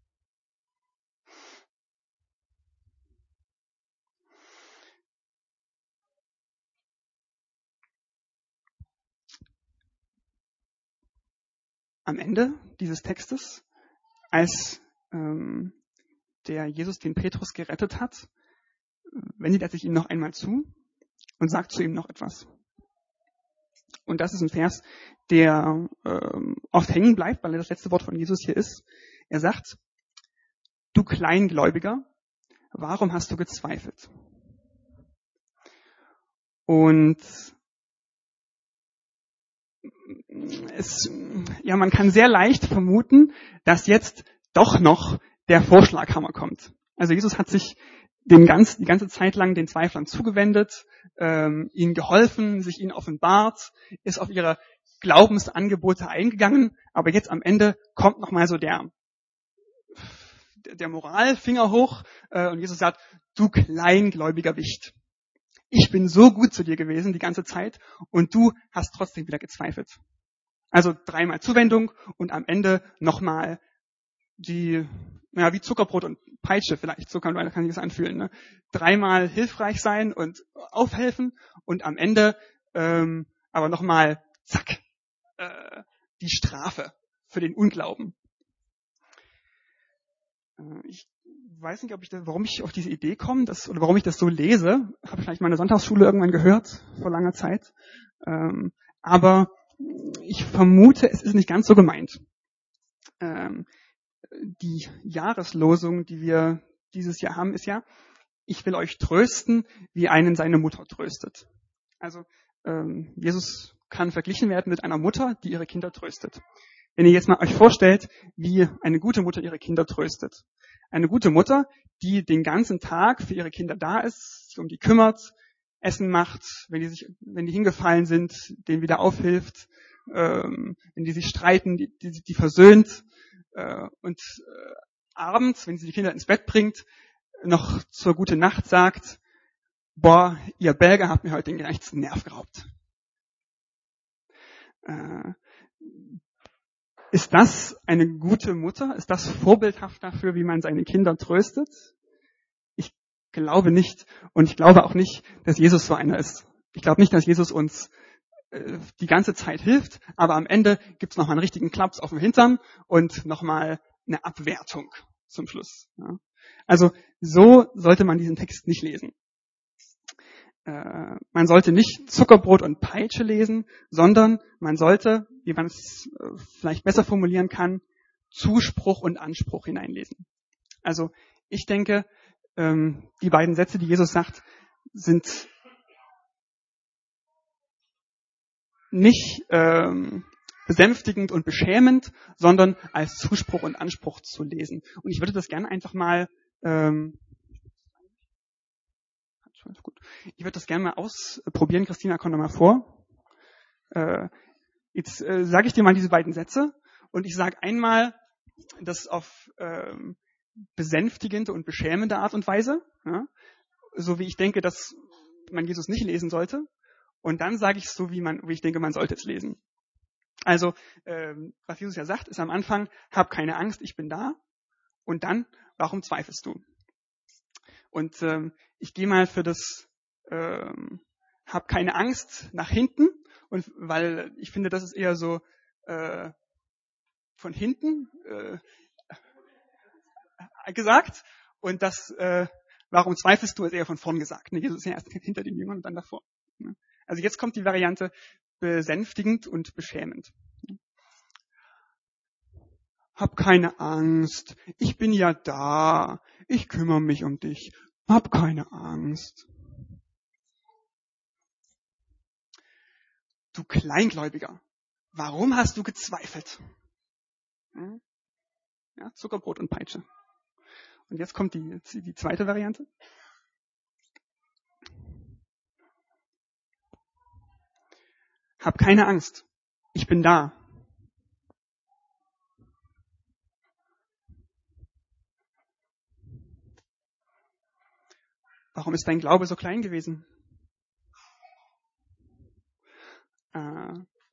Am Ende dieses Textes, als ähm, der Jesus den Petrus gerettet hat, wendet er sich ihm noch einmal zu und sagt zu ihm noch etwas. Und das ist ein Vers, der ähm, oft hängen bleibt, weil er das letzte Wort von Jesus hier ist. Er sagt, du Kleingläubiger, warum hast du gezweifelt? Und es, ja, man kann sehr leicht vermuten, dass jetzt doch noch der Vorschlaghammer kommt. Also Jesus hat sich den ganz, die ganze Zeit lang den Zweiflern zugewendet, ähm, ihnen geholfen, sich ihnen offenbart, ist auf ihre Glaubensangebote eingegangen, aber jetzt am Ende kommt nochmal so der, der Moralfinger hoch äh, und Jesus sagt, du kleingläubiger Wicht. ich bin so gut zu dir gewesen die ganze Zeit und du hast trotzdem wieder gezweifelt. Also dreimal Zuwendung und am Ende nochmal die, ja, wie Zuckerbrot und Peitsche vielleicht, so kann man kann sich das anfühlen. Ne? Dreimal hilfreich sein und aufhelfen und am Ende ähm, aber nochmal, zack, äh, die Strafe für den Unglauben. Äh, ich weiß nicht, ob ich das, warum ich auf diese Idee komme, das, oder warum ich das so lese. Habe vielleicht mal in der Sonntagsschule irgendwann gehört, vor langer Zeit. Ähm, aber ich vermute, es ist nicht ganz so gemeint. Ähm, die Jahreslosung, die wir dieses Jahr haben, ist ja, ich will euch trösten, wie einen seine Mutter tröstet. Also ähm, Jesus kann verglichen werden mit einer Mutter, die ihre Kinder tröstet. Wenn ihr jetzt mal euch vorstellt, wie eine gute Mutter ihre Kinder tröstet. Eine gute Mutter, die den ganzen Tag für ihre Kinder da ist, sich um die kümmert, Essen macht, wenn die sich, wenn die hingefallen sind, denen wieder aufhilft, ähm, wenn die sich streiten, die, die, die versöhnt äh, und äh, abends, wenn sie die Kinder ins Bett bringt, noch zur gute Nacht sagt, boah, ihr Belgier habt mir heute den geilsten Nerv geraubt. Äh, ist das eine gute Mutter? Ist das vorbildhaft dafür, wie man seine Kinder tröstet? Ich glaube nicht. Und ich glaube auch nicht, dass Jesus so einer ist. Ich glaube nicht, dass Jesus uns äh, die ganze Zeit hilft, aber am Ende gibt's noch mal einen richtigen Klaps auf den Hintern und noch mal eine Abwertung zum Schluss. Ja. Also so sollte man diesen Text nicht lesen. Äh, man sollte nicht Zuckerbrot und Peitsche lesen, sondern man sollte, wie man es äh, vielleicht besser formulieren kann, Zuspruch und Anspruch hineinlesen. Also ich denke, ähm, die beiden Sätze, die Jesus sagt, sind nicht ähm, besänftigend und beschämend, sondern als Zuspruch und Anspruch zu lesen. Und ich würde das gerne einfach mal ähm, Ich würde das gerne mal ausprobieren. Christina, komm doch mal vor. Äh, jetzt äh, sage ich dir mal diese beiden Sätze und ich sage einmal das auf ähm, besänftigende und beschämende Art und Weise, ja, so wie ich denke, dass man Jesus nicht lesen sollte. Und dann sage ich es so, wie man, wie ich denke, man sollte es lesen. Also, ähm, was Jesus ja sagt, ist am Anfang, hab keine Angst, ich bin da. Und dann, warum zweifelst du? Und ähm, ich gehe mal für das ähm, hab keine Angst nach hinten, und weil ich finde, das ist eher so äh, von hinten äh, gesagt, und das äh, warum zweifelst du, ist eher von vorn gesagt. Ne? Jesus ist ja erst hinter den Jüngern und dann davor. Ne? Also jetzt kommt die Variante besänftigend und beschämend. Hab keine Angst, ich bin ja da, ich kümmere mich um dich, hab keine Angst. Du Kleingläubiger, warum hast du gezweifelt? Ja, Zuckerbrot und Peitsche. Und jetzt kommt die, die zweite Variante. Hab keine Angst, ich bin da. Warum ist dein Glaube so klein gewesen? Äh,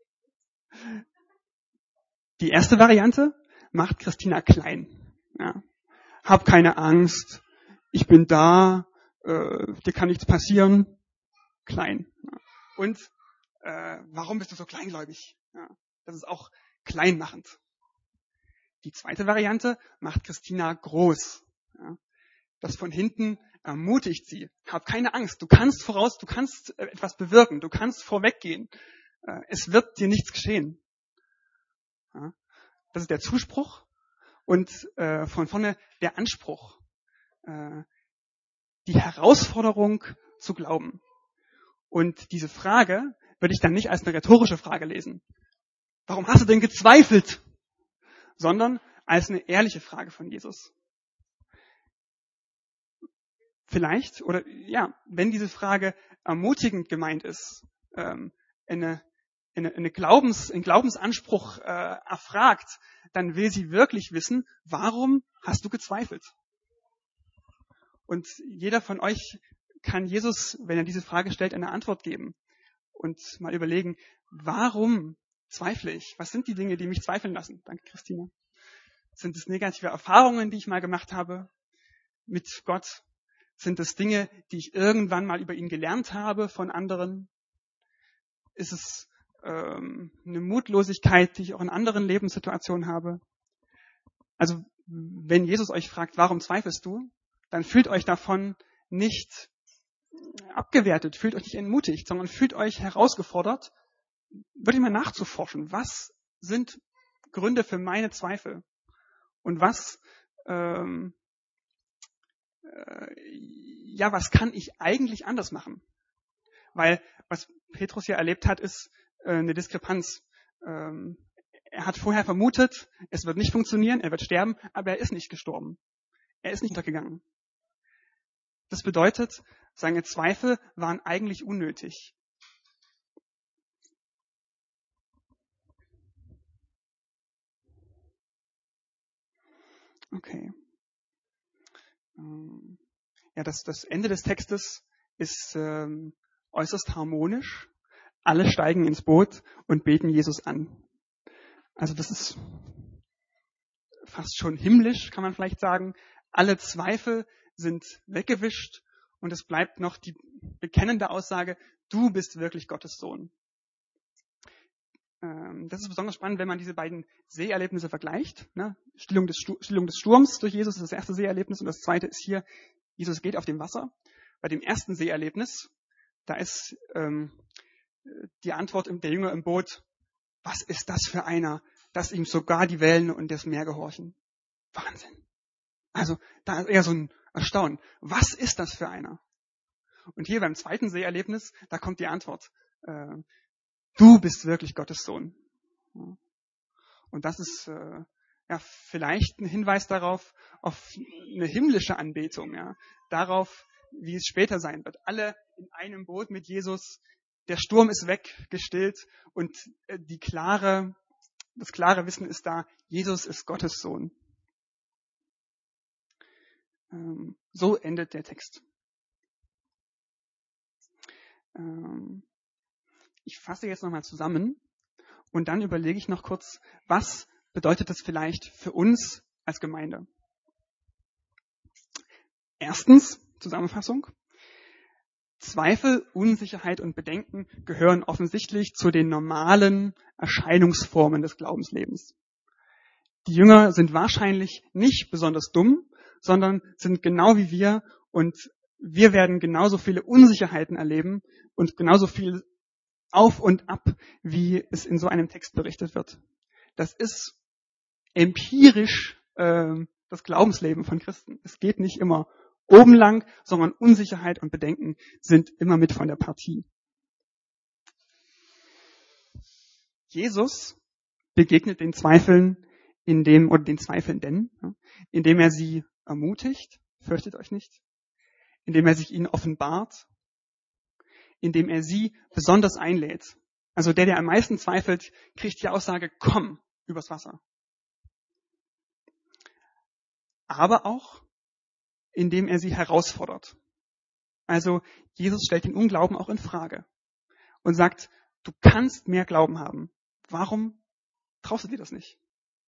die erste Variante macht Christina klein. Ja. Hab keine Angst, ich bin da, äh, dir kann nichts passieren. Klein. Ja. Und äh, warum bist du so kleingläubig? Ja. Das ist auch kleinmachend. Die zweite Variante macht Christina groß. Ja. Das von hinten ermutigt sie. Hab keine Angst, du kannst voraus, du kannst etwas bewirken, du kannst vorweggehen. Es wird dir nichts geschehen. Ja. Das ist der Zuspruch und äh, von vorne der Anspruch. Äh, die Herausforderung zu glauben. Und diese Frage würde ich dann nicht als eine rhetorische Frage lesen. Warum hast du denn gezweifelt? Sondern als eine ehrliche Frage von Jesus. Vielleicht, oder ja, wenn diese Frage ermutigend gemeint ist, ähm, eine, eine, eine Glaubens, einen Glaubensanspruch äh, erfragt, dann will sie wirklich wissen, warum hast du gezweifelt? Und jeder von euch kann Jesus, wenn er diese Frage stellt, eine Antwort geben und mal überlegen, warum zweifle ich? Was sind die Dinge, die mich zweifeln lassen? Danke, Christina. Sind es negative Erfahrungen, die ich mal gemacht habe mit Gott? Sind es Dinge, die ich irgendwann mal über ihn gelernt habe von anderen? Ist es ähm, eine Mutlosigkeit, die ich auch in anderen Lebenssituationen habe? Also wenn Jesus euch fragt, warum zweifelst du, dann fühlt euch davon nicht abgewertet, fühlt euch nicht entmutigt, sondern fühlt euch herausgefordert, wirklich mal nachzuforschen. Was sind Gründe für meine Zweifel? Und was, ähm, äh, ja, was kann ich eigentlich anders machen? Weil was Petrus ja erlebt hat, ist äh, eine Diskrepanz. Ähm, er hat vorher vermutet, es wird nicht funktionieren, er wird sterben, aber er ist nicht gestorben. Er ist nicht untergegangen. Das bedeutet, seine Zweifel waren eigentlich unnötig. Okay. Ja, das, das Ende des Textes ist ähm, äußerst harmonisch. Alle steigen ins Boot und beten Jesus an. Also das ist fast schon himmlisch, kann man vielleicht sagen. Alle Zweifel sind weggewischt und es bleibt noch die bekennende Aussage, du bist wirklich Gottes Sohn. Ähm, das ist besonders spannend, wenn man diese beiden Seherlebnisse vergleicht. Ne? Stillung des, Stillung des Sturms durch Jesus ist das erste Seherlebnis und das zweite ist hier, Jesus geht auf dem Wasser. Bei dem ersten Seherlebnis, da ist ähm, die Antwort der Jünger im Boot, was ist das für einer, dass ihm sogar die Wellen und das Meer gehorchen? Wahnsinn. Also da ist eher so ein Erstaunen. Was ist das für einer? Und hier beim zweiten Seherlebnis, da kommt die Antwort, äh, du bist wirklich Gottes Sohn. Und das ist äh, ja vielleicht ein Hinweis darauf, auf eine himmlische Anbetung, ja, darauf, wie es später sein wird. Alle in einem Boot mit Jesus, der Sturm ist weg, gestillt und äh, die klare, das klare Wissen ist da, Jesus ist Gottes Sohn. Ähm, so endet der Text. Ähm, ich fasse jetzt nochmal zusammen und dann überlege ich noch kurz, was bedeutet das vielleicht für uns als Gemeinde? Erstens, Zusammenfassung. Zweifel, Unsicherheit und Bedenken gehören offensichtlich zu den normalen Erscheinungsformen des Glaubenslebens. Die Jünger sind wahrscheinlich nicht besonders dumm, sondern sind genau wie wir und wir werden genauso viele Unsicherheiten erleben und genauso viel auf und ab, wie es in so einem Text berichtet wird. Das ist empirisch äh, das Glaubensleben von Christen. Es geht nicht immer oben lang, sondern Unsicherheit und Bedenken sind immer mit von der Partie. Jesus begegnet den Zweifeln, indem, oder den Zweifelnden, indem er sie ermutigt, fürchtet euch nicht, indem er sich ihnen offenbart, indem er sie besonders einlädt. Also der, der am meisten zweifelt, kriegt die Aussage, komm übers Wasser. Aber auch, indem er sie herausfordert. Also Jesus stellt den Unglauben auch in Frage und sagt, du kannst mehr Glauben haben. Warum traust du dir das nicht?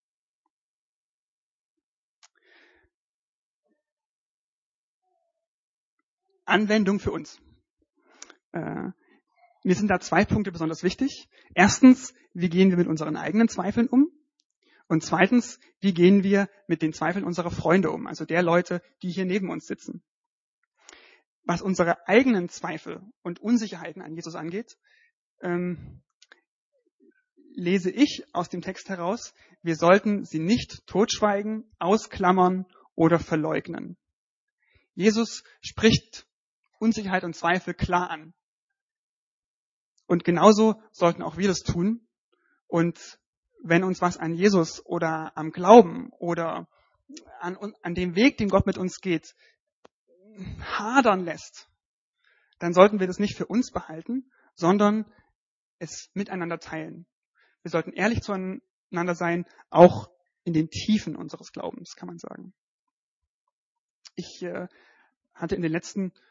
Anwendung für uns. Äh, mir sind da zwei Punkte besonders wichtig. Erstens, wie gehen wir mit unseren eigenen Zweifeln um? Und zweitens, wie gehen wir mit den Zweifeln unserer Freunde um, also der Leute, die hier neben uns sitzen? Was unsere eigenen Zweifel und Unsicherheiten an Jesus angeht, ähm, lese ich aus dem Text heraus, wir sollten sie nicht totschweigen, ausklammern oder verleugnen. Jesus spricht Unsicherheit und Zweifel klar an. Und genauso sollten auch wir das tun. Und wenn uns was an Jesus oder am Glauben oder an, an dem Weg, den Gott mit uns geht, hadern lässt, dann sollten wir das nicht für uns behalten, sondern es miteinander teilen. Wir sollten ehrlich zueinander sein, auch in den Tiefen unseres Glaubens, kann man sagen. Ich äh, hatte in den letzten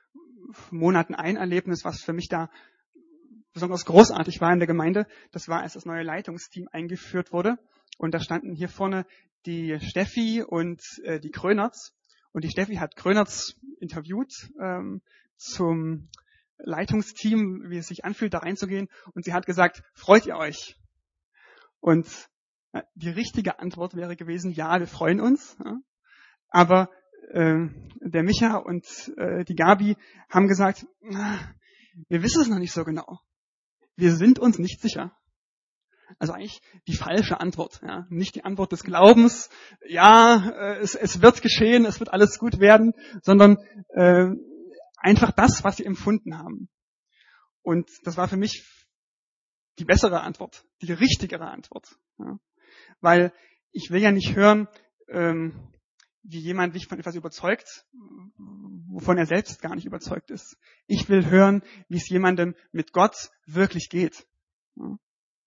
Monaten ein Erlebnis, was für mich da besonders großartig war in der Gemeinde. Das war, als das neue Leitungsteam eingeführt wurde. Und da standen hier vorne die Steffi und äh, die Krönerz. Und die Steffi hat Krönerz interviewt ähm, zum Leitungsteam, wie es sich anfühlt, da reinzugehen. Und sie hat gesagt, freut ihr euch? Und äh, die richtige Antwort wäre gewesen, ja, wir freuen uns. Ja. Aber äh, der Micha und äh, die Gabi haben gesagt, wir wissen es noch nicht so genau. Wir sind uns nicht sicher. Also eigentlich die falsche Antwort. Ja. Nicht die Antwort des Glaubens, ja, äh, es, es wird geschehen, es wird alles gut werden, sondern äh, einfach das, was sie empfunden haben. Und das war für mich die bessere Antwort, die richtigere Antwort. Ja. Weil ich will ja nicht hören, ähm, wie jemand mich von etwas überzeugt, wovon er selbst gar nicht überzeugt ist. Ich will hören, wie es jemandem mit Gott wirklich geht. Ja.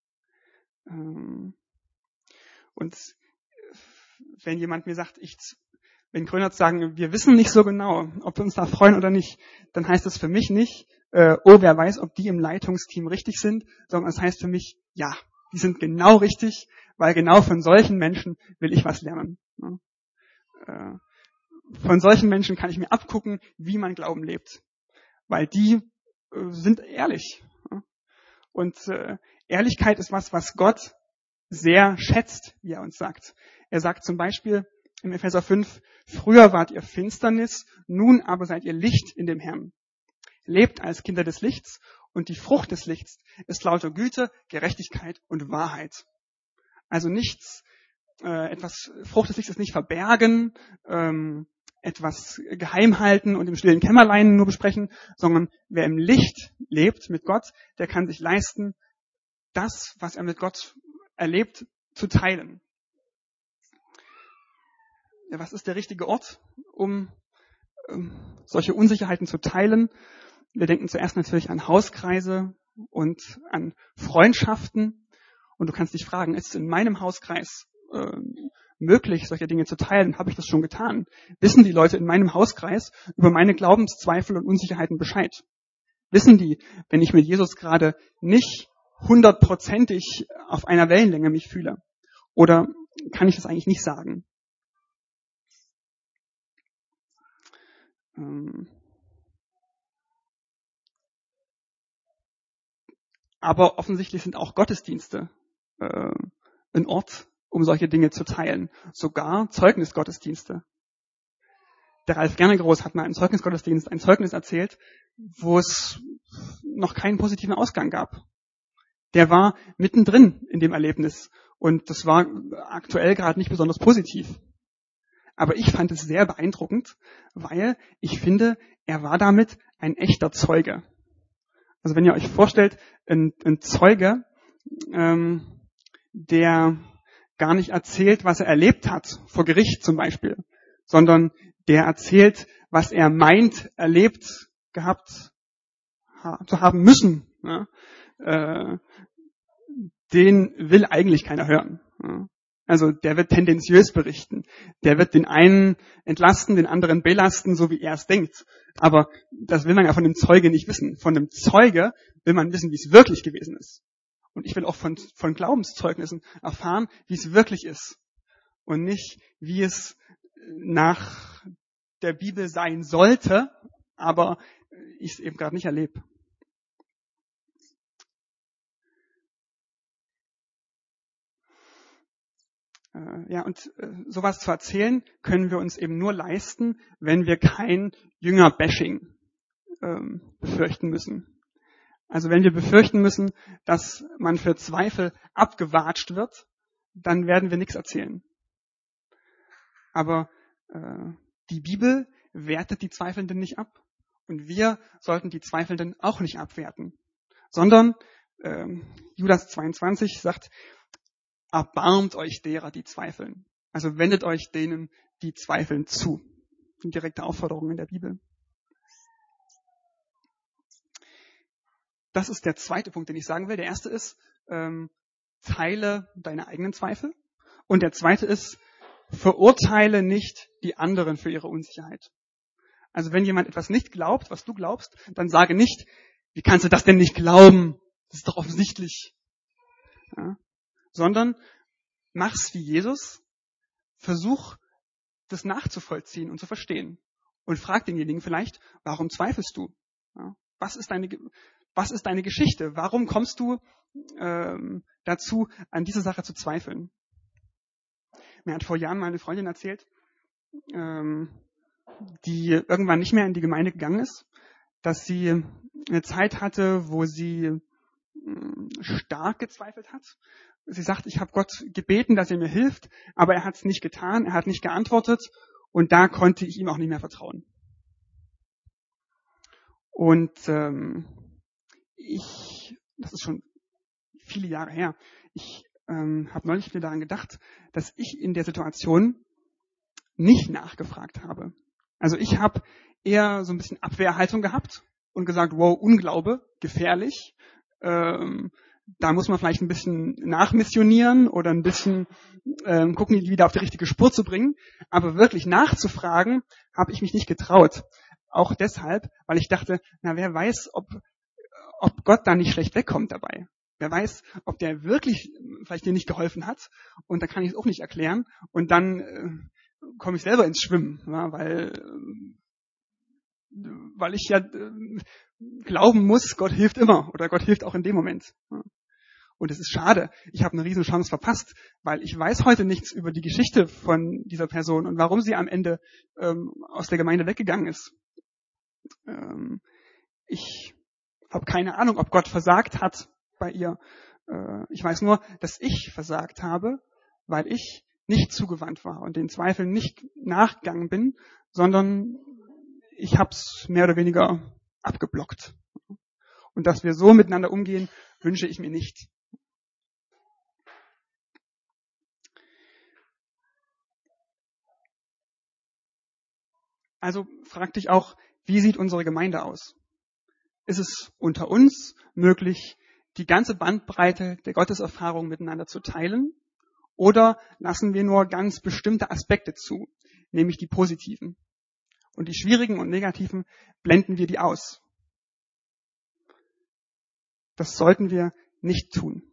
Ähm, und wenn jemand mir sagt, ich, wenn Krönerz sagen, wir wissen nicht so genau, ob wir uns da freuen oder nicht, dann heißt das für mich nicht, äh, oh, wer weiß, ob die im Leitungsteam richtig sind, sondern es heißt für mich, ja, die sind genau richtig, weil genau von solchen Menschen will ich was lernen. Ja. Äh, von solchen Menschen kann ich mir abgucken, wie man Glauben lebt, weil die äh, sind ehrlich. Ja. Und äh, Ehrlichkeit ist was, was Gott sehr schätzt, wie er uns sagt. Er sagt zum Beispiel im Epheser fünf, früher wart ihr Finsternis, nun aber seid ihr Licht in dem Herrn. Lebt als Kinder des Lichts und die Frucht des Lichts ist lauter Güte, Gerechtigkeit und Wahrheit. Also nichts, äh, etwas, Frucht des Lichts ist nicht verbergen, ähm, etwas geheim halten und im stillen Kämmerlein nur besprechen, sondern wer im Licht lebt mit Gott, der kann sich leisten, das, was er mit Gott erlebt, zu teilen. Ja, was ist der richtige Ort, um ähm, solche Unsicherheiten zu teilen? Wir denken zuerst natürlich an Hauskreise und an Freundschaften. Und du kannst dich fragen, ist es in meinem Hauskreis äh, möglich, solche Dinge zu teilen? Habe ich das schon getan? Wissen die Leute in meinem Hauskreis über meine Glaubenszweifel und Unsicherheiten Bescheid? Wissen die, wenn ich mit Jesus gerade nicht hundertprozentig auf einer Wellenlänge mich fühle? Oder kann ich das eigentlich nicht sagen? Ähm Aber offensichtlich sind auch Gottesdienste äh, ein Ort, um solche Dinge zu teilen. Sogar Zeugnisgottesdienste. Der Ralf Gernegroß hat mal im Zeugnisgottesdienst ein Zeugnis erzählt, wo es noch keinen positiven Ausgang gab. Der war mittendrin in dem Erlebnis und das war aktuell gerade nicht besonders positiv. Aber ich fand es sehr beeindruckend, weil ich finde, er war damit ein echter Zeuge. Also wenn ihr euch vorstellt, ein, ein Zeuge, ähm, der gar nicht erzählt, was er erlebt hat, vor Gericht zum Beispiel, sondern der erzählt, was er meint, erlebt, gehabt ha, zu haben müssen, ja, äh, den will eigentlich keiner hören. Ja. Also der wird tendenziös berichten. Der wird den einen entlasten, den anderen belasten, so wie er es denkt. Aber das will man ja von dem Zeuge nicht wissen. Von dem Zeuge will man wissen, wie es wirklich gewesen ist. Und ich will auch von, von Glaubenszeugnissen erfahren, wie es wirklich ist. Und nicht, wie es nach der Bibel sein sollte, aber ich es eben gerade nicht erlebe. Ja, und äh, sowas zu erzählen, können wir uns eben nur leisten, wenn wir kein Jünger-Bashing ähm, befürchten müssen. Also wenn wir befürchten müssen, dass man für Zweifel abgewatscht wird, dann werden wir nichts erzählen. Aber äh, die Bibel wertet die Zweifelnden nicht ab. Und wir sollten die Zweifelnden auch nicht abwerten. Sondern äh, Judas zweiundzwanzig sagt, erbarmt euch derer, die zweifeln. Also wendet euch denen, die zweifeln, zu. Eine direkte Aufforderung in der Bibel. Das ist der zweite Punkt, den ich sagen will. Der erste ist, ähm, teile deine eigenen Zweifel. Und der zweite ist, verurteile nicht die anderen für ihre Unsicherheit. Also wenn jemand etwas nicht glaubt, was du glaubst, dann sage nicht, wie kannst du das denn nicht glauben? Das ist doch offensichtlich. Ja? Sondern mach's wie Jesus, versuch das nachzuvollziehen und zu verstehen. Und frag denjenigen vielleicht, warum zweifelst du? Ja? Was ist deine, was ist deine Geschichte? Warum kommst du ähm, dazu, an dieser Sache zu zweifeln? Mir hat vor Jahren mal eine Freundin erzählt, ähm, die irgendwann nicht mehr in die Gemeinde gegangen ist, dass sie eine Zeit hatte, wo sie mh, stark gezweifelt hat. Sie sagt, ich habe Gott gebeten, dass er mir hilft, aber er hat es nicht getan, er hat nicht geantwortet und da konnte ich ihm auch nicht mehr vertrauen. Und ähm, ich, das ist schon viele Jahre her, ich ähm, habe neulich wieder daran gedacht, dass ich in der Situation nicht nachgefragt habe. Also ich habe eher so ein bisschen Abwehrhaltung gehabt und gesagt, wow, Unglaube, gefährlich. Ähm, da muss man vielleicht ein bisschen nachmissionieren oder ein bisschen ähm, gucken, die wieder auf die richtige Spur zu bringen. Aber wirklich nachzufragen, habe ich mich nicht getraut. Auch deshalb, weil ich dachte, na, wer weiß, ob, ob Gott da nicht schlecht wegkommt dabei. Wer weiß, ob der wirklich vielleicht dir nicht geholfen hat und da kann ich es auch nicht erklären und dann äh, komme ich selber ins Schwimmen, ja, weil äh, weil ich ja äh, glauben muss, Gott hilft immer oder Gott hilft auch in dem Moment. Ja. Und es ist schade, ich habe eine riesen Chance verpasst, weil ich weiß heute nichts über die Geschichte von dieser Person und warum sie am Ende ähm, aus der Gemeinde weggegangen ist. Ähm, ich habe keine Ahnung, ob Gott versagt hat bei ihr. Äh, ich weiß nur, dass ich versagt habe, weil ich nicht zugewandt war und den Zweifeln nicht nachgegangen bin, sondern ich habe es mehr oder weniger abgeblockt. Und dass wir so miteinander umgehen, wünsche ich mir nicht. Also frag dich auch, wie sieht unsere Gemeinde aus? Ist es unter uns möglich, die ganze Bandbreite der Gotteserfahrung miteinander zu teilen? Oder lassen wir nur ganz bestimmte Aspekte zu, nämlich die positiven? Und die schwierigen und negativen blenden wir die aus. Das sollten wir nicht tun.